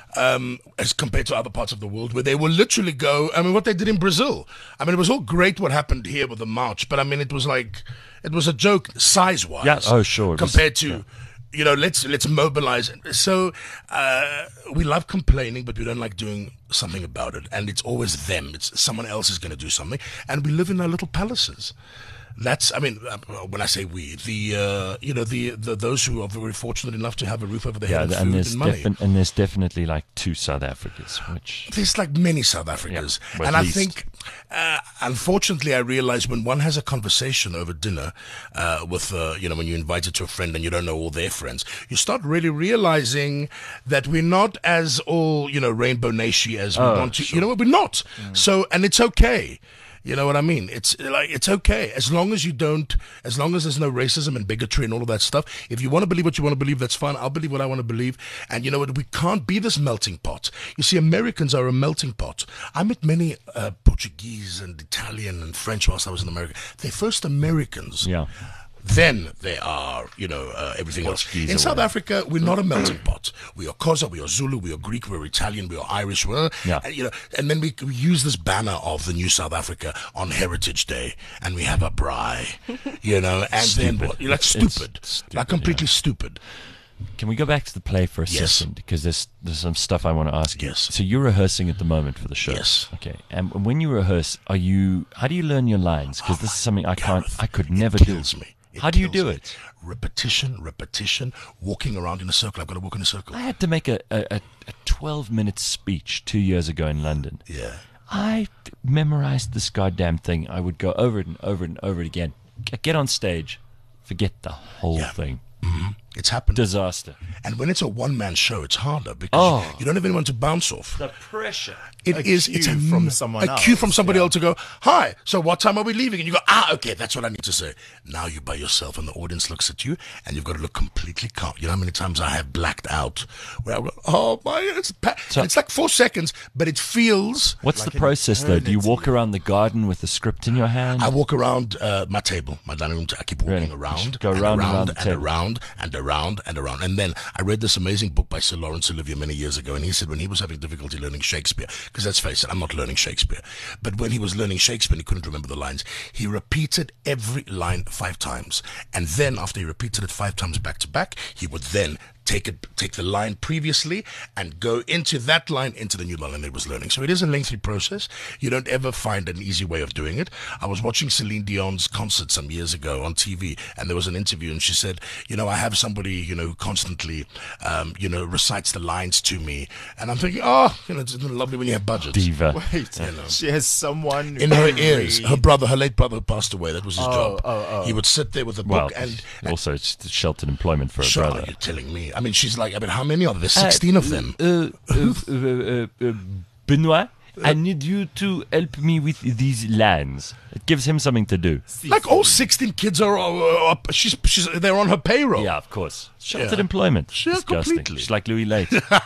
um, as compared to other parts of the world where they will literally go, I mean, what they did in Brazil. I mean, it was all great what happened here with the march, but I mean, it was like, it was a joke size-wise. Yeah, oh, sure. It was- Compared to... yeah. You know, let's let's mobilize. So uh, we love complaining, but we don't like doing something about it. And it's always them. It's someone else is going to do something. And we live in our little palaces. That's, I mean, uh, when I say we, the uh, you know the, the those who are very fortunate enough to have a roof over their Yeah, head and and food there's, and money. defin- and there's definitely like two South Africas, which... There's like many South Africans. Yeah, well, and at I least. think, uh, unfortunately, I realize when one has a conversation over dinner uh, with, uh, you know, when you're invited to a friend and you don't know all their friends, you start really realizing that we're not as all, you know, rainbow nation as we Oh, want to. sure. You know, we're not. So, and it's okay. You know what I mean? It's like it's okay as long as you don't, as long as there's no racism and bigotry and all of that stuff. If you want to believe what you want to believe, that's fine. I'll believe what I want to believe. And you know what? We can't be this melting pot. You see, Americans are a melting pot. I met many uh, Portuguese and Italian and French whilst I was in America. They're first Americans. Yeah. Then they are, you know, uh, everything else. Portuguese In or South whatever. Africa, we're not a melting pot. We are Xhosa, we are Zulu, we are Greek, we are Italian, we are Irish, we're, Yeah. and, you know, and then we, we use this banner of the new South Africa on Heritage Day, and we have a braai, you know, and then Stupid. what? You're like It's stupid, stupid, like completely stupid. Can we go back to the play for a Yes. second? Because there's there's some stuff I want to ask you. Yes. So you're rehearsing at the moment for the show. Yes. Okay. And when you rehearse, are you? How do you learn your lines? Because this is something I can't. Gareth, I could it never do. kills me. It How do you kills do me. it? Repetition, repetition, walking around in a circle. I've got to walk in a circle. I had to make a a, a, a twelve minute speech two years ago in London. Yeah. I memorized this goddamn thing. I would go over it and over it and over it again. G- Get on stage, forget the whole Yeah. thing. It's happened. Disaster. And when it's a one-man show, it's harder because Oh. you, you don't have anyone to bounce off. The pressure. It A is. cue It's a from m- someone a cue else, from somebody yeah. else to go. Hi. So what time are we leaving? And you go. Ah, okay. That's what I need to say. Now you're by yourself, and the audience looks at you, and you've got to look completely calm. You know how many times I have blacked out, where I go, oh my, it's pa-. So- it's like four seconds, but it feels. What's Like the an process though? Do you walk eternity. around the garden with the script in your hand? I walk around uh, my table, my dining room. I keep walking Really? around, Just go and round and around, round the and table. around, and around, and around. And then I read this amazing book by Sir Lawrence Olivier many years ago, and he said when he was having difficulty learning Shakespeare, because let's face it, I'm not learning Shakespeare, but when he was learning Shakespeare and he couldn't remember the lines, he repeated every line five times, and then after he repeated it five times back to back, he would then take it, take the line previously and go into that line into the new line that he was learning. So it is a lengthy process. You don't ever find an easy way of doing it. I was watching Celine Dion's concert some years ago on T V, and there was an interview, and she said, you know, I have somebody, you know, who constantly, um, you know, recites the lines to me, and I'm thinking, oh, you know, it's lovely when you have budgets. Diva. Wait, You know. she has someone In her who ears, her read- brother, her late brother who passed away, that was his Oh, job. oh, oh. He would sit there with a Well, book and, and also it's sheltered employment for a sure, brother. you're telling me. I mean, she's like, I mean, how many are there? There's sixteen of them. Uh, uh, uh, uh, uh, Benoit, I need you to help me with these lines. It gives him something to do. Like all sixteen kids are, uh, up. She's, she's, they're on her payroll. Yeah, of course. Sheltered Yeah. employment. Yeah, Disgusting. completely. She's like Louis Late.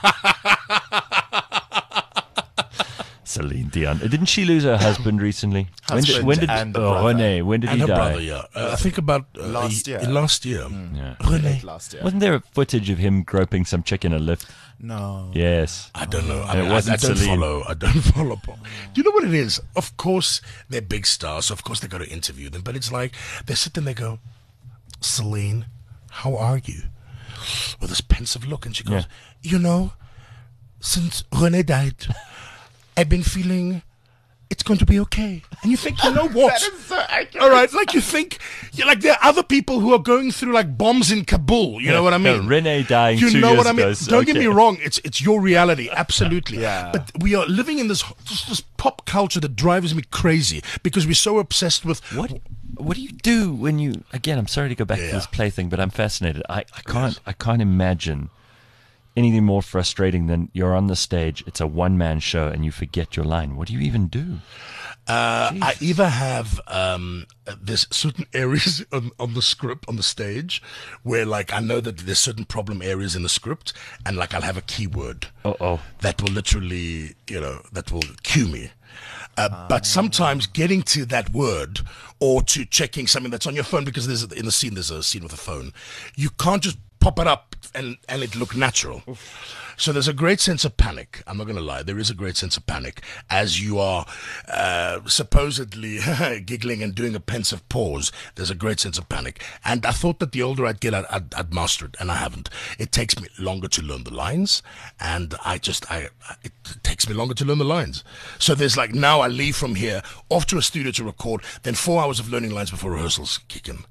Celine Dion. Didn't she lose her husband recently? when did, Husband when did and the oh, brother. Rene, when did And he her die? brother, yeah. Uh, I think about uh, Last a- year. Last year. Yeah. Rene. last year. Wasn't there a footage of him groping some chick in a lift? No. Yes. I don't know. I, And it mean, I, wasn't I don't Celine. follow. I don't follow. Do you know what it is? Of course, they're big stars. So of course, they got to interview them. But it's like they sit there and they go, Celine, how are you? With this pensive look. And she goes, you know, since Rene died, I've been feeling it's going to be okay. And you think, you know what? All right, like you think, you like there are other people who are going through like bombs in Kabul. You know what I Yeah, mean? Rene dying You two know years what I mean? ago, so Don't get me okay. wrong. It's it's your reality, absolutely. Yeah. But we are living in this this, this pop culture that drives me crazy because we're so obsessed with What what do you do when you again I'm sorry to go back to Yeah. this play thing, but I'm fascinated. I, I can't I can't imagine anything more frustrating than you're on the stage, it's a one man show and you forget your line. What do you even do? Uh, I either have um, there's certain areas on, on the script on the stage where like I know that there's certain problem areas in the script, and like I'll have a keyword Uh oh. that will literally, you know, that will cue me. Uh, but sometimes getting to that word or to checking something that's on your phone, because there's in the scene there's a scene with a phone, you can't just pop it up and and it look natural. So there's a great sense of panic. I'm not going to lie. There is a great sense of panic as you are uh, supposedly giggling and doing a pensive pause. There's a great sense of panic. And I thought that the older I'd get, I'd, I'd, I'd master it, and I haven't. It takes me longer to learn the lines, and I just, I, it takes me longer to learn the lines. So there's like, now I leave from here, off to a studio to record, then four hours of learning lines before rehearsals kick in.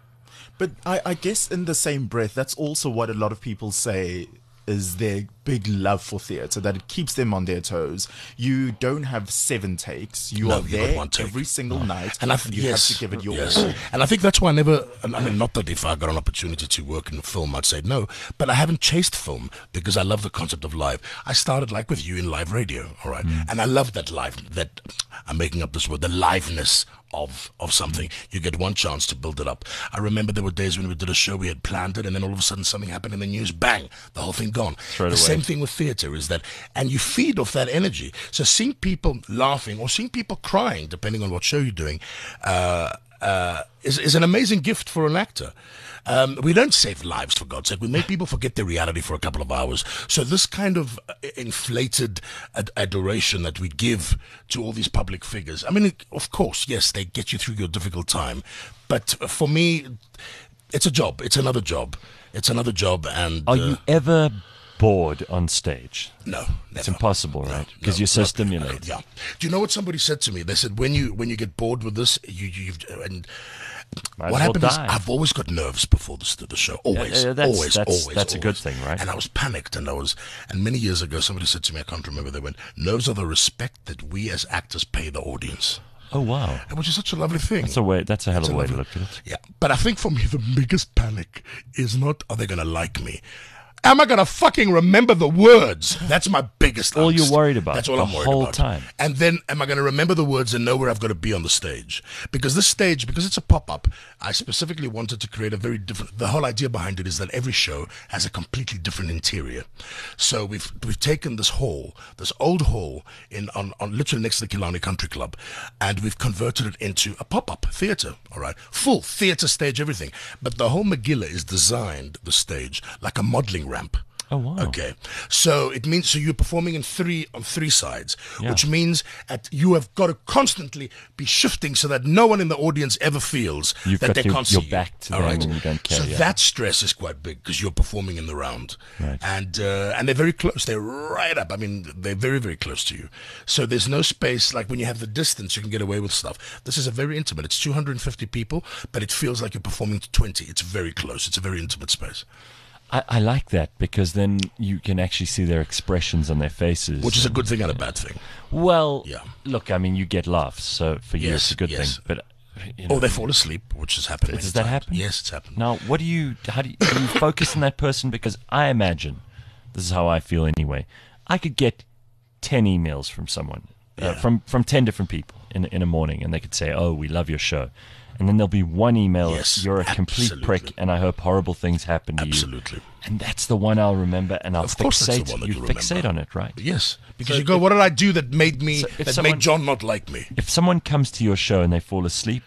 But I, I guess in the same breath, that's also what a lot of people say is their big love for theatre, that it keeps them on their toes. You don't have seven takes. You No, are you got there one take. every single night, And I th- you yes, have to give it your yes. all. And I think that's why I never, I mean, not that if I got an opportunity to work in film, I'd say no, but I haven't chased film because I love the concept of live. I started like with you in live radio, all right? Mm. And I love that live, that, I'm making up this word, the liveness of of something. You get one chance to build it up. I remember there were days when we did a show, we had planned it, and then all of a sudden something happened in the news, bang, the whole thing gone. Straight the away. same thing with theatre is that, and you feed off that energy. So seeing people laughing or seeing people crying, depending on what show you're doing, uh, uh, is, is an amazing gift for an actor. Um, we don't save lives, for God's sake. We make people forget their reality for a couple of hours. So this kind of uh, inflated ad- adoration that we give to all these public figures, I mean, it, of course, yes, they get you through your difficult time. But for me, it's a job. It's another job. It's another job. And Are uh, you ever bored on stage? No, never. It's impossible, right? No, Because no, you're so no, stimulated. Yeah. Do you know what somebody said to me? They said when you when you get bored with this, you you've and Might what as well happened is die. I've always got nerves before the, the show. Always, yeah, that's- always, that's- always. that's a good always. thing, right? And I was panicked, and I was. And many years ago, somebody said to me, I can't remember. They went, "Nerves are the respect that we as actors pay the audience," Oh wow, which is such a lovely thing. that's a way. That's a hell of It's a a way to lovely- look at it. Yeah, but I think for me the biggest panic is not are they going to like me. Am I going to fucking remember the words? That's my biggest All angst. you're worried about That's all the I'm worried whole about. time. And then am I going to remember the words and know where I've got to be on the stage? Because this stage, because it's a pop-up, I specifically wanted to create a very different, the whole idea behind it is that every show has a completely different interior. So we've we've taken this hall, this old hall in on, on literally next to the Killarney Country Club, and we've converted it into a pop-up theatre, all right? Full theatre stage, everything. But the whole Megillah is designed, the stage, like a modeling ramp. Oh wow. Okay, so it means so you're performing in three on three sides, Yeah. which means that you have got to constantly be shifting so that no one in the audience ever feels You've that got they your- can't your see you. back to All them right? and you don't care, So yeah. that stress is quite big because you're performing in the round, Right. and uh, and they're very close. They're right up. I mean, they're very very close to you. So there's no space like when you have the distance, you can get away with stuff. This is a very intimate. It's two hundred fifty people, but it feels like you're performing to twenty. It's very close. It's a very intimate space. I, I like that because then you can actually see their expressions on their faces. Which is a good thing and a bad thing. Well, Yeah. look, I mean, you get laughs, so for you Yes, it's a good yes. thing. But you know, Or they fall asleep, which has happened. Does many that times. happen? Yes, it's happened. now, what do you? How do you, do you focus on that person? Because I imagine this is how I feel anyway. I could get ten emails from someone, uh, Yeah. from from ten different people in in a morning, and they could say, "Oh, we love your show." And then there'll be one email, Yes, you're a complete absolutely. prick, and I hope horrible things happen to you. Absolutely. And that's the one I'll remember, and I'll Of course that's the fixate. one that you you'll fixate remember. on it, right? Yes, because So you go, if- what did I do that made me, So if that someone- made John not like me? If someone comes to your show and they fall asleep,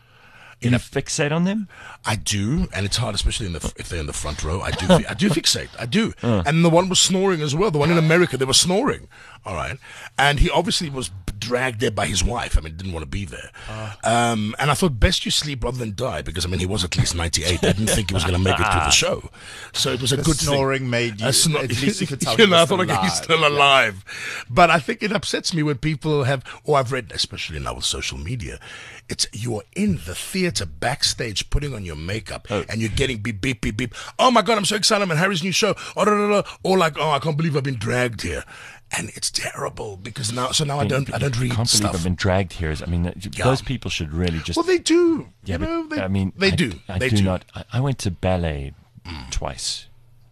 do In you a- fixate on them? I do, and it's hard, especially in the, if they're in the front row. I do, I do fixate. I do. Uh. And the one was snoring as well. The one in America, they were snoring. All right, and he obviously was dragged there by his wife. I mean, didn't want to be there. Uh. Um, and I thought, best you sleep rather than die, because I mean, he was at least ninety-eight. I didn't think he was going to make it through the show, so it was a The good snoring thing. made you- A snor- at least you could tell you he know, I was thought, still okay, he's alive. still Yeah. alive. But I think it upsets me when people have, or I've read, especially now with social media, it's you're in the theater backstage putting on your makeup and you're getting beep, beep, beep, beep. Oh my God, I'm so excited. I'm in Harry's new show. Oh, da, da, da. Or like, oh, I can't believe I've been dragged here. And it's terrible because now, so now I don't, I don't read can't believe stuff. I've been dragged here. I mean, th- those people should really just. Well, they do. yeah, you but, know, they, I mean, they I, do. I they do do. not. I, I went to ballet twice.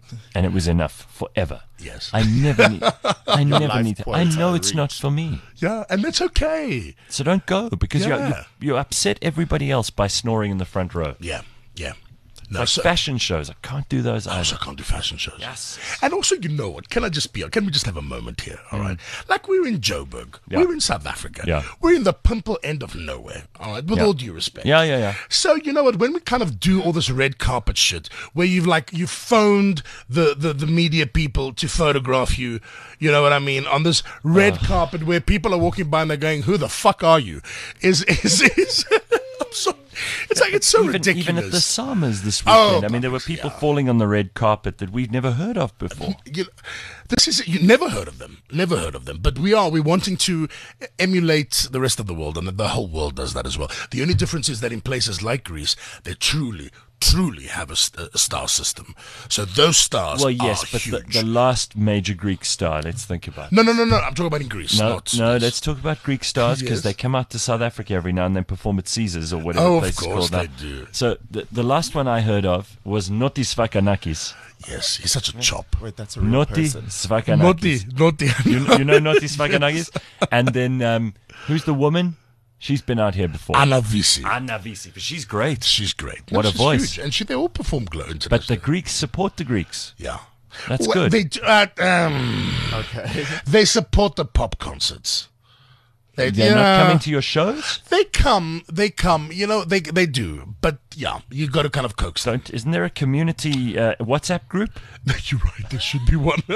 and it was enough forever. Yes. I never need. I never life need. I quota know it's reached. not for me. Yeah, and that's okay. So don't go because you Yeah. you you upset everybody else by snoring in the front row. Yeah, yeah. No, Like so, fashion shows, I can't do those I either. also can't do fashion shows. Yes. And also, you know what? Can I just be? Can we just have a moment here? All right. Like we're in Joburg. Yeah. We're in South Africa. Yeah. We're in the pimple end of nowhere. All right. With Yeah. all due respect. Yeah, yeah, yeah. So you know what? When we kind of do all this red carpet shit, where you've like you phoned the, the, the media people to photograph you, you know what I mean, on this red carpet where people are walking by and they're going, "Who the fuck are you?" Is is is. I'm so, it's like it's so even, ridiculous. even at the Summers this Oh, weekend, I mean, there were people yeah. falling on the red carpet that we've never heard of before. You, this is you never heard of them, never heard of them. But we are we're wanting to emulate the rest of the world, and the whole world does that as well. The only difference is that in places like Greece, they truly, truly have a, st- a star system. So those stars Well, yes, are but the, huge. the last major Greek star, let's think about. no, no, no, no. I'm talking about in Greece. No, not, no, let's talk about Greek stars because Yes. they come out to South Africa every now and then, perform at Caesars or whatever Oh, of place course is called they now. do. So the, the last one I heard of was Notis Vakanakis. Yes, he's such a chop. Wait, that's a real Noti person. Vakanakis. Naughty, naughty. You, you know Notis Vakanakis? And then, um, who's the woman? She's been out here before. Anna Visi. Anna Visi, but she's great. She's great. What a she's voice. huge. And she, they all perform glow But the internationally. Greeks support the Greeks. yeah. That's Well, good. They, do- uh, um, Okay. they support the pop concerts. They, They're yeah. not coming to your shows? They come, they come, you know, they they do. But yeah, you got to kind of coax them. Don't, isn't there a community uh, WhatsApp group? You're right, there should be one.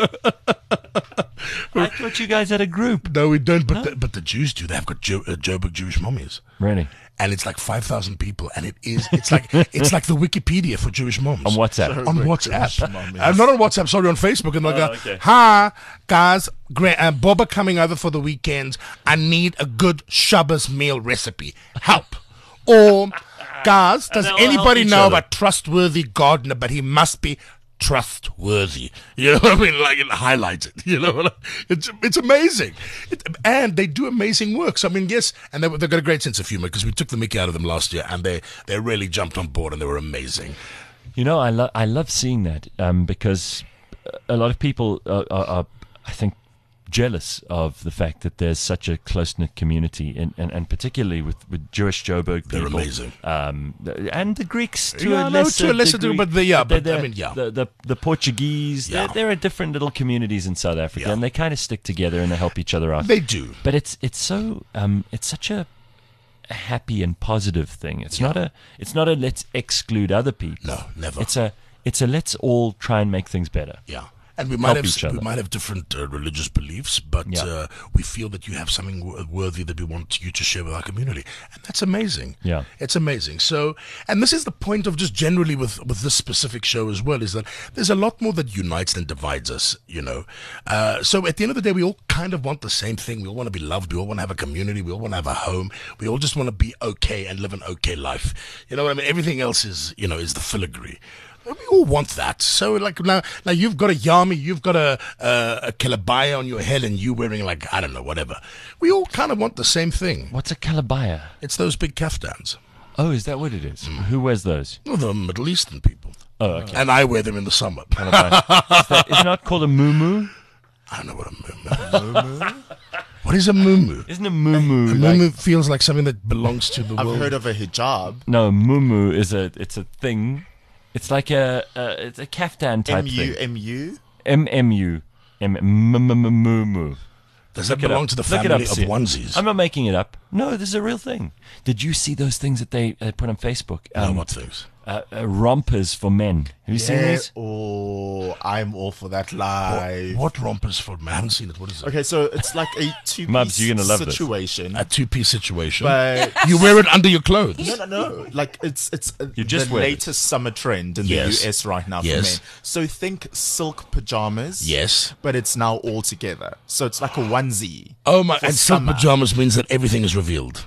I thought you guys had a group. No, we don't, but the, but the Jews do. They've got jo- uh, Joburg Jewish mummies. Really? And it's like five thousand people, and it is, it's like, it's like the Wikipedia for Jewish moms. On WhatsApp. On WhatsApp. Uh, not on WhatsApp, sorry, on Facebook. And they'll go, Oh, okay. hi, guys, great, uh, Bob are coming over for the weekend. I need a good Shabbos meal recipe. Help. Or, guys, does they'll help anybody each know other. of a trustworthy gardener, but he must be trustworthy. You know what I mean? Like, it highlights it. You know what I It's, it's amazing. It, and they do amazing work. So, I mean, yes, and they, they've got a great sense of humor because we took the mickey out of them last year and they, they really jumped on board and they were amazing. You know, I, lo- I love seeing that um, because a lot of people are, are, are, I think, jealous of the fact that there's such a close-knit community, and, and, and particularly with, with Jewish Joburg They're people. amazing. Um, th- and the Greeks to Yeah, a no, lesser to a lesser degree. degree, but the- yeah, They're- but, I they're- mean, yeah. The, the, the Portuguese, Yeah. there, there are different little communities in South Africa, Yeah. and they kind of stick together and they help each other out. They do. But it's it's so um, it's such a, a happy and positive thing. It's not a it's not a let's exclude other people. No, never. It's a it's a let's all try and make things better. Yeah. And we might Help have each other. we might have different uh, religious beliefs, but Yeah. uh, we feel that you have something w- worthy that we want you to share with our community, and that's amazing. Yeah. it's amazing. So, and this is the point of just generally with with this specific show as well, is that there's a lot more that unites than divides us. You know, uh, so at the end of the day, we all kind of want the same thing. We all want to be loved. We all want to have a community. We all want to have a home. We all just want to be okay and live an okay life. You know what I mean? Everything else is, you know, is the filigree. We all want that. So, like now, now you've got a yami, you've got a a, a kelabaya on your head, and you wearing like I don't know, whatever. We all kind of want the same thing. What's a kalabaya? It's those big kaftans. Oh, is that what it is? Mm. Who wears those? Well, the Middle Eastern people. Oh, okay. And I wear them in the summer. Kalabaya. is, that, is it not called a muumuu? I don't know what a muumuu. What is a muumuu? Isn't a muumuu A like, muumuu feels like something that belongs to the I've world. heard of a hijab. no? Muumuu is a it's a thing. It's like a, a it's a kaftan type M U thing. M U. M M U M M M M muumuu. Does that Look it belong up. to the Look it family up, of see it. onesies? I'm not making it up. No, this is a real thing. Did you see those things that they uh, put on Facebook? no, what things? uh, uh, rompers for men. Have you seen Yeah, these? oh, I'm all for that lie. What rompers for? I haven't seen it. What is it? Okay, so it's like a two-piece Mubs, you're gonna love this. situation. A two-piece situation. But you wear it under your clothes. no, no, no. Like it's it's uh, You just the wear it. latest summer trend in Yes. the U S right now Yes. for men. So think silk pajamas. Yes. But it's now all together. So it's like a onesie. Oh my! For And silk summer. pajamas means that everything is revealed.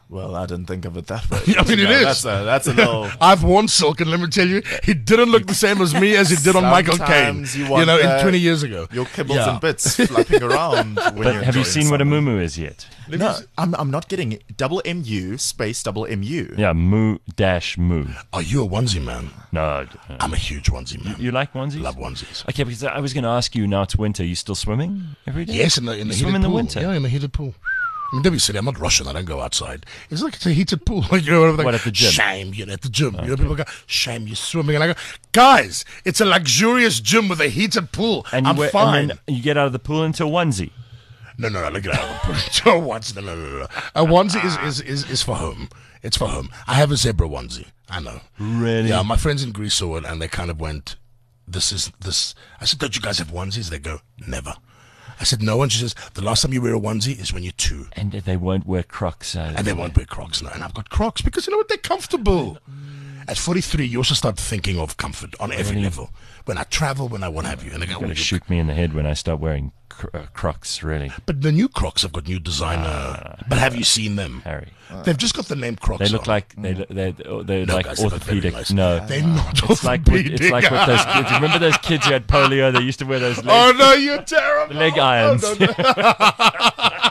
Well, I didn't think of it that way. I mean, it No, is. That's a, that's a little. I've worn silk, and let me tell you, he didn't look the same as me as he did on Michael Caine. Sometimes you You, want know, in that- twenty years ago. Your kibbles Yeah. and bits flapping around. When But you're have you enjoying seen what a summer. moo is yet? No, I'm, I'm not getting it. Double M U space double M U. Yeah, moo dash moo. Are you a onesie man? No. uh, I'm a huge onesie man. You like onesies? Love onesies. Okay, because I was going to ask you now it's winter. You still swimming every day? Yes, in the, in the You heated swim in the pool. winter? Yeah, in the heated pool. I mean, don't be silly. I'm not Russian. I don't go outside. It's like it's a heated pool. Like, you know, like, What, at the gym? Shame, you know, at the gym. You know, people go, shame, you're swimming. And I go, guys, it's a luxurious gym with a heated pool. And you, I'm wear, fine. and then you get out of the pool into a onesie. No, no, no, look at that. A onesie, no, no, no, no. A onesie is, is, is, is for home. It's for home. I have a zebra onesie. I know. Really? Yeah, my friends in Greece saw it and they kind of went, this is, this. I said, don't you guys have onesies? They go, never. I said, no. And she says, the last time you wear a onesie is when you're two. And they won't wear Crocs. Uh, And they won't wear Crocs now. And I've got Crocs because you know what? They're comfortable. At forty-three, you also start thinking of comfort on every level. When I travel, when I want to have you. And they go, You're oh, going to you- shoot me in the head when I start wearing cr- uh, Crocs, really. But the new Crocs have got new designer. but have you seen them? Harry. They've just got the name Crocs. They look on. like they look- they're, they're No, like guys, they look very orthopedic. nice. No, They're not it's like with, it's like with those orthopedic. kids. Remember those kids who had polio? They used to wear those leg, Oh no, you're terrible. leg irons. Oh, no, no.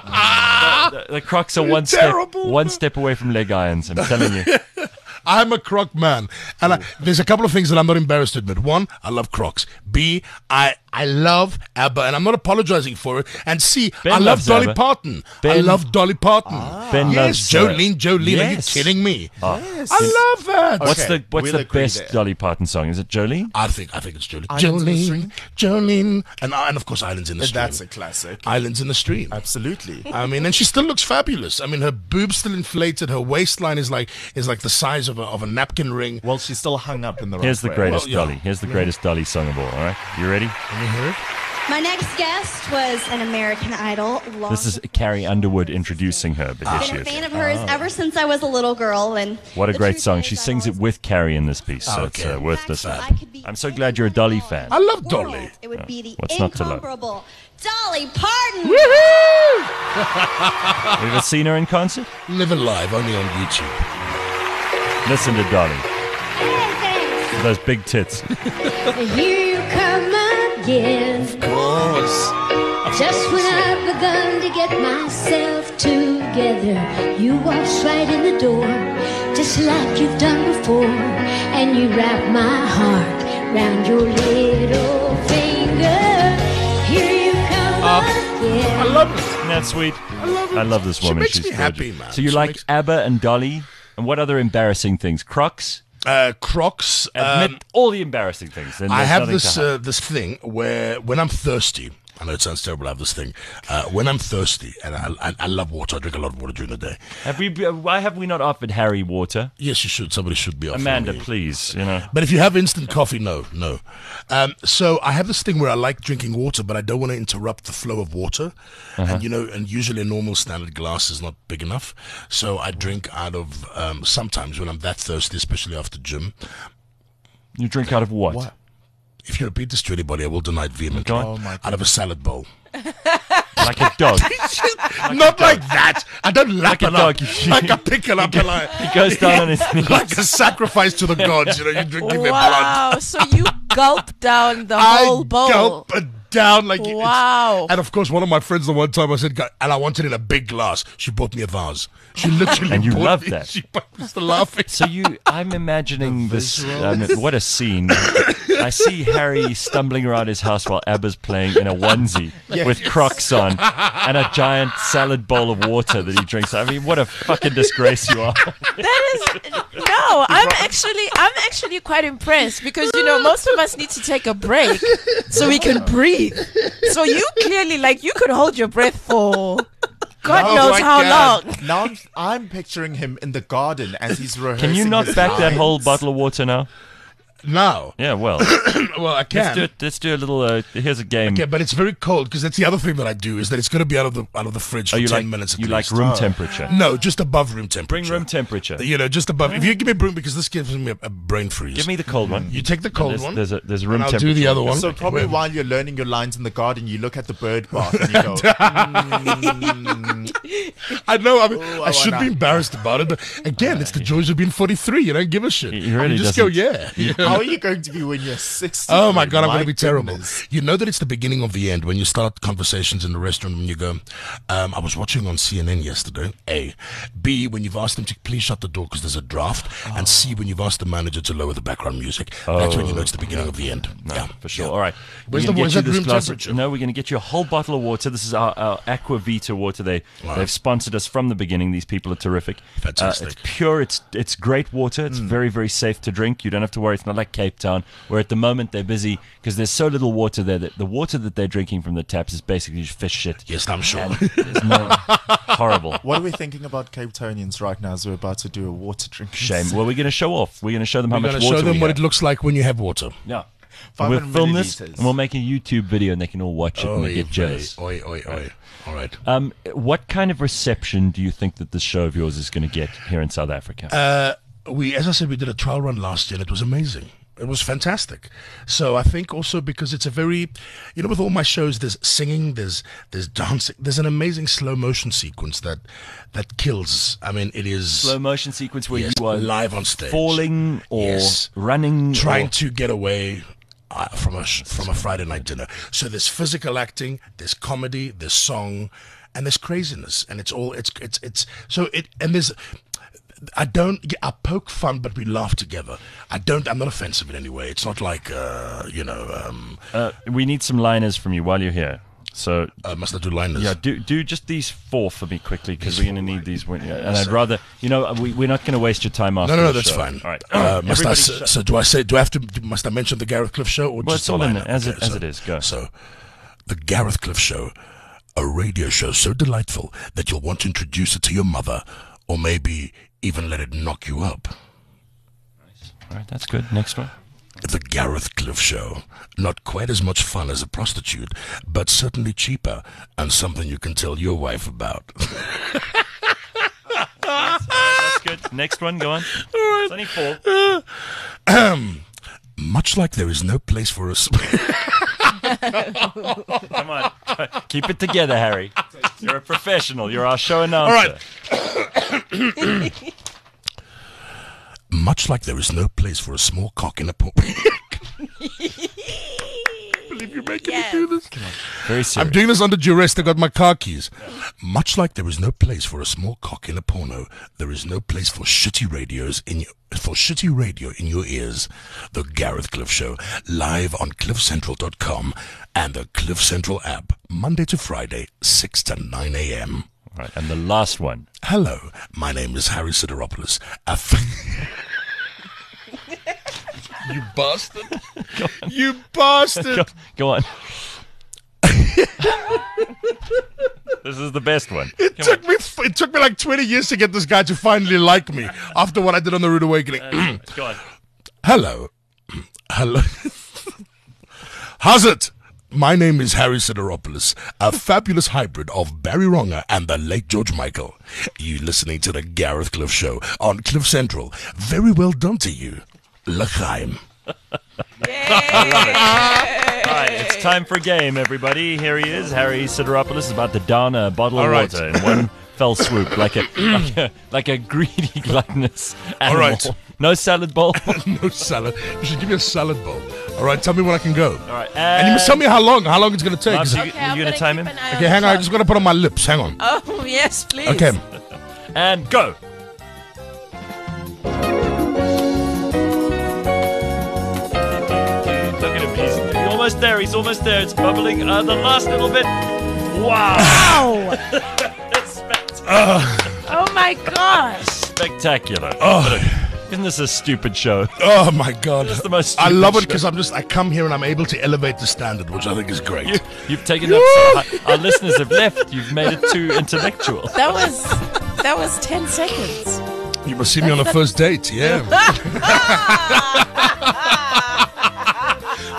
the, the Crocs are You're one terrible. step one step away from leg irons. I'm telling you. I'm a Croc man, and I, there's a couple of things that I'm not embarrassed to admit. One, I love Crocs. B, I I love ABBA, and I'm not apologizing for it. And C, Ben I love loves Dolly ABBA. Parton. I Ben- love Dolly Parton. Ben yes, loves uh, Jolene. Jolene, are you yes. kidding me? Yes. I love that. What's Okay, the what's we'll the agree best there. Dolly Parton song? Is it Jolene? I think I think it's Jolene. Islands in the Jolene, Stream? Jolene, and and of course Islands in the Stream. That's a classic. Islands in the Stream. Absolutely. I mean, and she still looks fabulous. I mean, her boobs still inflated. Her waistline is like is like the size of a of a napkin ring. Well, she's still hung up in the right Here's the way. greatest Well, yeah. Dolly. Here's the greatest Dolly song of all. All right, you ready? Can you hear it? My next guest was an American Idol. long This is before Carrie I Underwood was introducing her, but here I've she been a is. fan of hers ever since I was a little girl, and What a the great truth song. is She I've sings it always with Carrie in this piece, so Okay. it's uh, worth fact listening. that I could be I'm so glad you're a Dolly fan. I love world, Dolly. It would be the What's not to love? incomparable Dolly Parton. Have you ever seen her in concert? Living live only on YouTube. Listen to Dolly. Hey, thanks. Those big tits. Here you come again. Of course. Just when I've begun to get myself together, you waltz right in the door, just like you've done before, and you wrap my heart round your little finger. Here you come again. I love it. Isn't that sweet? I love it. I love this She woman. makes She's me happy, gorgeous. man. So you She like makes- ABBA and Dolly? And what other embarrassing things? Crocs? Uh, Crocs. Admit um, all the embarrassing things. Then I there's have nothing this to hide. uh, this thing where when I'm thirsty, I know it sounds terrible. I have this thing uh, when I'm thirsty, and I, I I love water. I drink a lot of water during the day. Have we? Why have we not offered Harry water? Yes, you should. Somebody should be offering Amanda, me. please. You know. But if you have instant coffee, no, no. Um, so I have this thing where I like drinking water, but I don't want to interrupt the flow of water. And you know, and usually a normal standard glass is not big enough. So I drink out of um, sometimes when I'm that thirsty, especially after gym. You drink out of what? What? If you repeat this to anybody, I will deny it vehemently. Go on. Oh, my Out of a salad bowl. Like a dog. Not like that. I don't lap Like a it up. dog. Like I pick it up and I, He goes down on his knees. like a sacrifice to the gods. You know, you drink their blood. Wow, so you gulp down the I whole bowl. gulp it down like it's- Wow. And of course, one of my friends the one time I said, "Go-" and I wanted it in a big glass. She bought me a vase. She literally And you bought love me- that. She was laughing. So you, I'm imagining this. I mean, what a scene! I see Harry stumbling around his house while ABBA's playing in a onesie with Crocs on and a giant salad bowl of water that he drinks. I mean, what a fucking disgrace you are! That is no. I'm actually I'm actually quite impressed because you know most of us need to take a break so we can breathe. So you clearly like you could hold your breath for God Oh knows my how God. long. Now I'm, I'm picturing him in the garden as he's rehearsing. Can you knock his back that whole lines. bottle of water now? Now, Yeah, well, well, I can. let's do it. Let's do a little. Uh, here's a game. Okay, but it's very cold because that's the other thing that I do is that it's going to be out of the out of the fridge oh, for you ten like minutes. At you least. like room temperature? No, just above room temperature. Bring room temperature. You know, just above. If you give me room, because this gives me a, a brain freeze. Give me the cold one. You take the cold there's, one. There's a there's a room and I'll temperature. do the other one. So probably Wait. while you're learning your lines in the garden, you look at the bird bath and you go, mm, I know. I mean, Ooh, I I should wanna- be embarrassed about it, but again, it's the joys of being forty-three. You don't give a shit. He really you just go, doesn't. yeah. how are you going to be when you're sixty? Oh my God, I'm going to be terrible. goodness. You know that it's the beginning of the end when you start conversations in the restaurant when you go, um, I was watching on C N N yesterday, A. B, when you've asked them to please shut the door because there's a draft. Oh. And C, when you've asked the manager to lower the background music. That's when you know it's the beginning of the end. No, yeah, for sure. yeah. All right. Where's We're the- gonna where's get you that this room glass temperature? Of, no, we're going to get you a whole bottle of water. This is our, our Aqua Vita water. They Wow. they've sponsored us from the beginning. These people are terrific. Fantastic. Uh, it's pure. It's it's great water. It's very very safe to drink. You don't have to worry. It's not like Cape Town, where at the moment they're busy because there's so little water there that the water that they're drinking from the taps is basically just fish shit. Yes, I'm sure. And there's no horrible. What are we thinking about Cape Townians right now as we're about to do a water drinking? Shame. Well, we're going to show off. We're going to show them how We're much going to water show them we what have. it looks like when you have water. Yeah. five We'll hundred film this and milliliters. we'll make a YouTube video and they can all watch it and they get jealous. Oi, oi, oi. All right. Um, what kind of reception do you think that this show of yours is going to get here in South Africa? Uh, we, as I said, we did a trial run last year and it was amazing. It was fantastic. So I think also because it's a very, you know, with all my shows, there's singing, there's there's dancing, there's an amazing slow motion sequence that that kills. I mean, it is Slow motion sequence where yes, you are live on stage, falling or Yes. running, trying or, to get away uh, from a sh- from a Friday night dinner. So there's physical acting, there's comedy, there's song, and there's craziness, and it's all it's it's it's so it and there's. I don't. I poke fun, but we laugh together. I don't. I'm not offensive in any way. It's not like uh, you know. Um, uh, we need some liners from you while you're here. So uh, must I do liners? yeah, do do just these four for me quickly because These we're going to four, need these. When, and Yes, I'd sir. rather, you know, we we're not going to waste your time after. no, no, no. the That's show. fine. All right. Uh, must I? Everybody So, shut- so do I say? Do I have to? do- Must I mention the Gareth Cliff Show or Well, just it's the all in liner? there, as it- Okay, as so- it is. Go. So, the Gareth Cliff Show, a radio show so delightful that you'll want to introduce it to your mother, or maybe even let it knock you up. All right, that's good. Next one. The Gareth Cliff Show. Not quite as much fun as a prostitute, but certainly cheaper and something you can tell your wife about. That's good. Next one. Go on. It's only four. Much like there is no place for us. Come on. Keep it together, Harry. You're a professional. You're our show announcer. All right. Much like there is no place for a small cock in a po- believe you're making Yes. me do this. Very serious. I'm doing this under duress. I got my car keys. Much like there is no place for a small cock in a porno, there is no place for shitty radios in your, for shitty radio in your ears. The Gareth Cliff Show, live on cliff central dot com and the Cliff Central app, Monday to Friday, six to nine a.m. All right, and the last one. Hello, my name is Harry Sideropoulos. A f- you bastard! You bastard! Go, go on. This is the best one. It Come took me. It took me like twenty years to get this guy to finally like me after what I did on the Rude Awakening. on. Go on. Hello, hello. How's it? My name is Harry Sideropoulos, a fabulous hybrid of Barry Wronger and the late George Michael. You listening to the Gareth Cliff Show on Cliff Central. Very well done to you, L'chaim. I love it. All right, it's time for a game, everybody. Here he is. Harry Sideropoulos is about to down a bottle All of right. water in one fell swoop, like a like a, like a greedy, gluttonous animal. All right. No salad bowl. No salad. You should give me a salad bowl. All right, tell me when I can go. All right. And you must tell me how long, how long it's going to take. Mom, so you, Okay, I'm you gonna gonna time keep him? an eye on Okay, the hang on. I clock. just got to put on my lips. Hang on. Oh yes, please. Okay. And go. Look at him. He's, he's almost there. He's almost there. It's bubbling. Uh, the last little bit. Wow. Ow! It's spectacular. Oh my gosh! Spectacular. Oh, Isn't this a stupid show? oh my God. It's the most I love it stupid because I'm just, I come here and I'm able to elevate the standard, which I think is great. You, you've taken up so high. Our listeners have left. You've made it too intellectual. That was that was ten seconds. You must see me on a first date, yeah.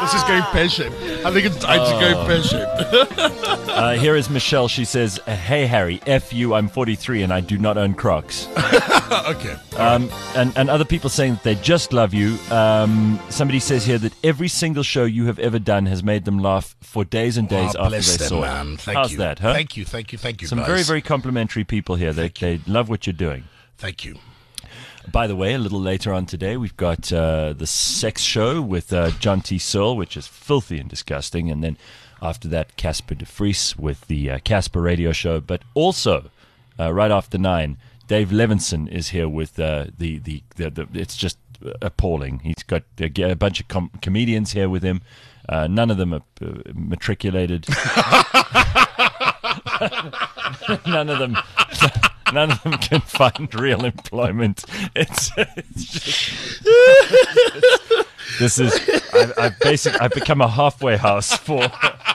This is going pear-shaped. I think it's time to go pear-shaped. Uh, here is Michelle. She says, "Hey Harry, F you. I'm forty-three and I do not own Crocs." Okay. Um, and, and other people saying that they just love you. Um, somebody says here that every single show you have ever done has made them laugh for days and days Oh, after they bless them, saw man. it. Thank How's you. that, huh? Thank you, thank you, thank you, Some guys. very, very complimentary people here. They, they love what you're doing. Thank you. By the way, a little later on today, we've got uh, the sex show with uh, John T. Searle, which is filthy and disgusting. And then after that, Casper de Vries with the uh, Casper radio show. But also, uh, right after nine, Dave Levinson is here with uh, the, the, the, the, it's just appalling. He's got a, a bunch of com- comedians here with him. Uh, none of them are uh, matriculated. None of them... None of them can find real employment. It's, it's just, this is I've, I've basically I've become a halfway house for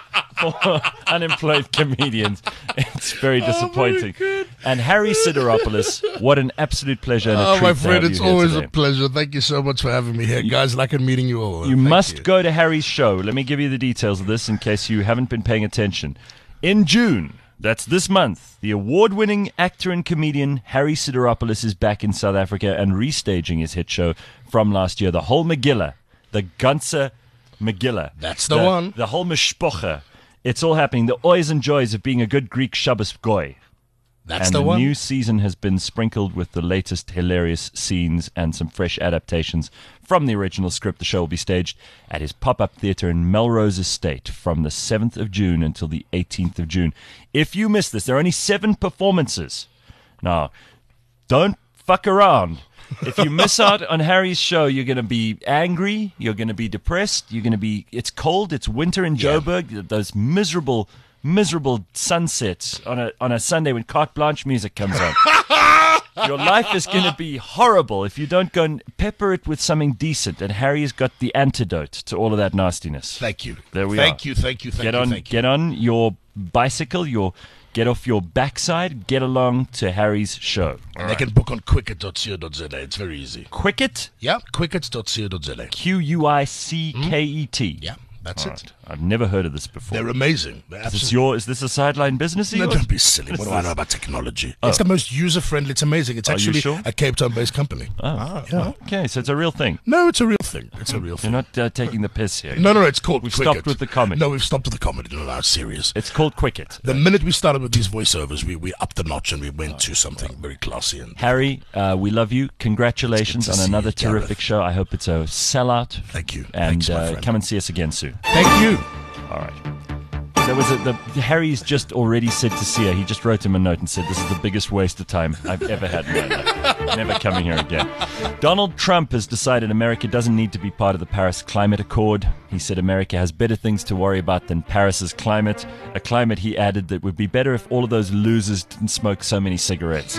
for unemployed comedians. It's very disappointing. Oh, and Harry Sideropoulos, what an absolute pleasure and a Oh, treat my to friend, have it's you here always today. a pleasure. Thank you so much for having me here, guys. Like in meeting you all. You Thank must you. go to Harry's show. Let me give you the details of this in case you haven't been paying attention. In June, that's this month, the award-winning actor and comedian Harry Sideropoulos is back in South Africa and restaging his hit show from last year, the whole Megillah, the Ganze Megillah. That's the one. The whole Mishpocha. It's all happening. The oys and joys of being a good Greek Shabbos goy. That's and the, the one. new season has been sprinkled with the latest hilarious scenes and some fresh adaptations from the original script. The show will be staged at his pop-up theatre in Melrose Estate from the seventh of June until the eighteenth of June. If you miss this, there are only seven performances. Now, don't fuck around. If you miss out on Harry's show, you're going to be angry, you're going to be depressed, you're going to be... It's cold, it's winter in Joburg, those miserable... miserable sunsets on a on a Sunday when Carte Blanche music comes on. Your life is going to be horrible if you don't go and pepper it with something decent. And Harry's got the antidote to all of that nastiness. Thank you. There we thank are. you, thank you, thank get you, on, thank you. Get on your bicycle, your get off your backside, get along to Harry's show. And they can book on quicket dot co dot za. It's very easy. Quicket? Yeah, quicket dot co dot za. Q U I C K E T. Yeah, that's All it. right. I've never heard of this before. They're amazing. They're Is this, absolutely- your, is this a sideline business? No, don't be silly. What do I know about technology? Oh. It's the most user-friendly. It's amazing. It's Are you actually sure? a Cape Town-based company. Oh, Yeah. okay. So it's a real thing. No, it's a real thing. It's a real You're thing. not uh, taking the piss here. No, no, no. It's called We've Quicket. stopped with the comedy. No, we've stopped with the comedy. No, no, it's serious. It's called Quicket. The minute we started with these voiceovers, we, we upped the notch and we went to something very classy. And Harry, uh, we love you. Congratulations It's good to on see another you, Gareth. terrific show. I hope it's a sellout. Thank you. And Thanks, my uh, friend. come and see us again soon. Thank you. All right. There was a, the Harry's just already said to Sia. He just wrote him a note and said, "This is the biggest waste of time I've ever had in my life. Never coming here again." Donald Trump has decided America doesn't need to be part of the Paris Climate Accord. He said America has better things to worry about than Paris's climate. A climate, he added, that would be better if all of those losers didn't smoke so many cigarettes.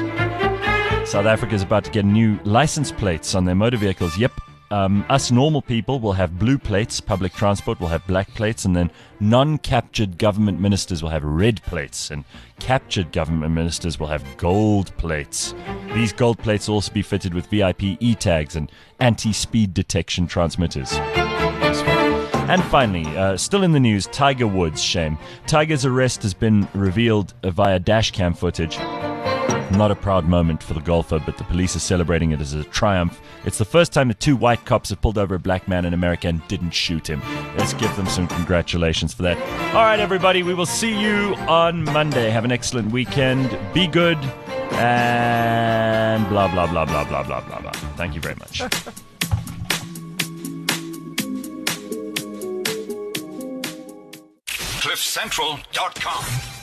South Africa is about to get new license plates on their motor vehicles. Yep. Um, us normal people will have blue plates, public transport will have black plates, and then non-captured government ministers will have red plates, and captured government ministers will have gold plates. These gold plates will also be fitted with V I P e-tags and anti-speed detection transmitters. And finally, uh, still in the news, Tiger Woods, shame. Tiger's arrest has been revealed uh, via dashcam footage. Not a proud moment for the golfer, but the police are celebrating it as a triumph. It's the first time that two white cops have pulled over a black man in America and didn't shoot him. Let's give them some congratulations for that. All right, everybody, we will see you on Monday. Have an excellent weekend. Be good. And blah, blah, blah, blah, blah, blah, blah, blah. Thank you very much. cliff central dot com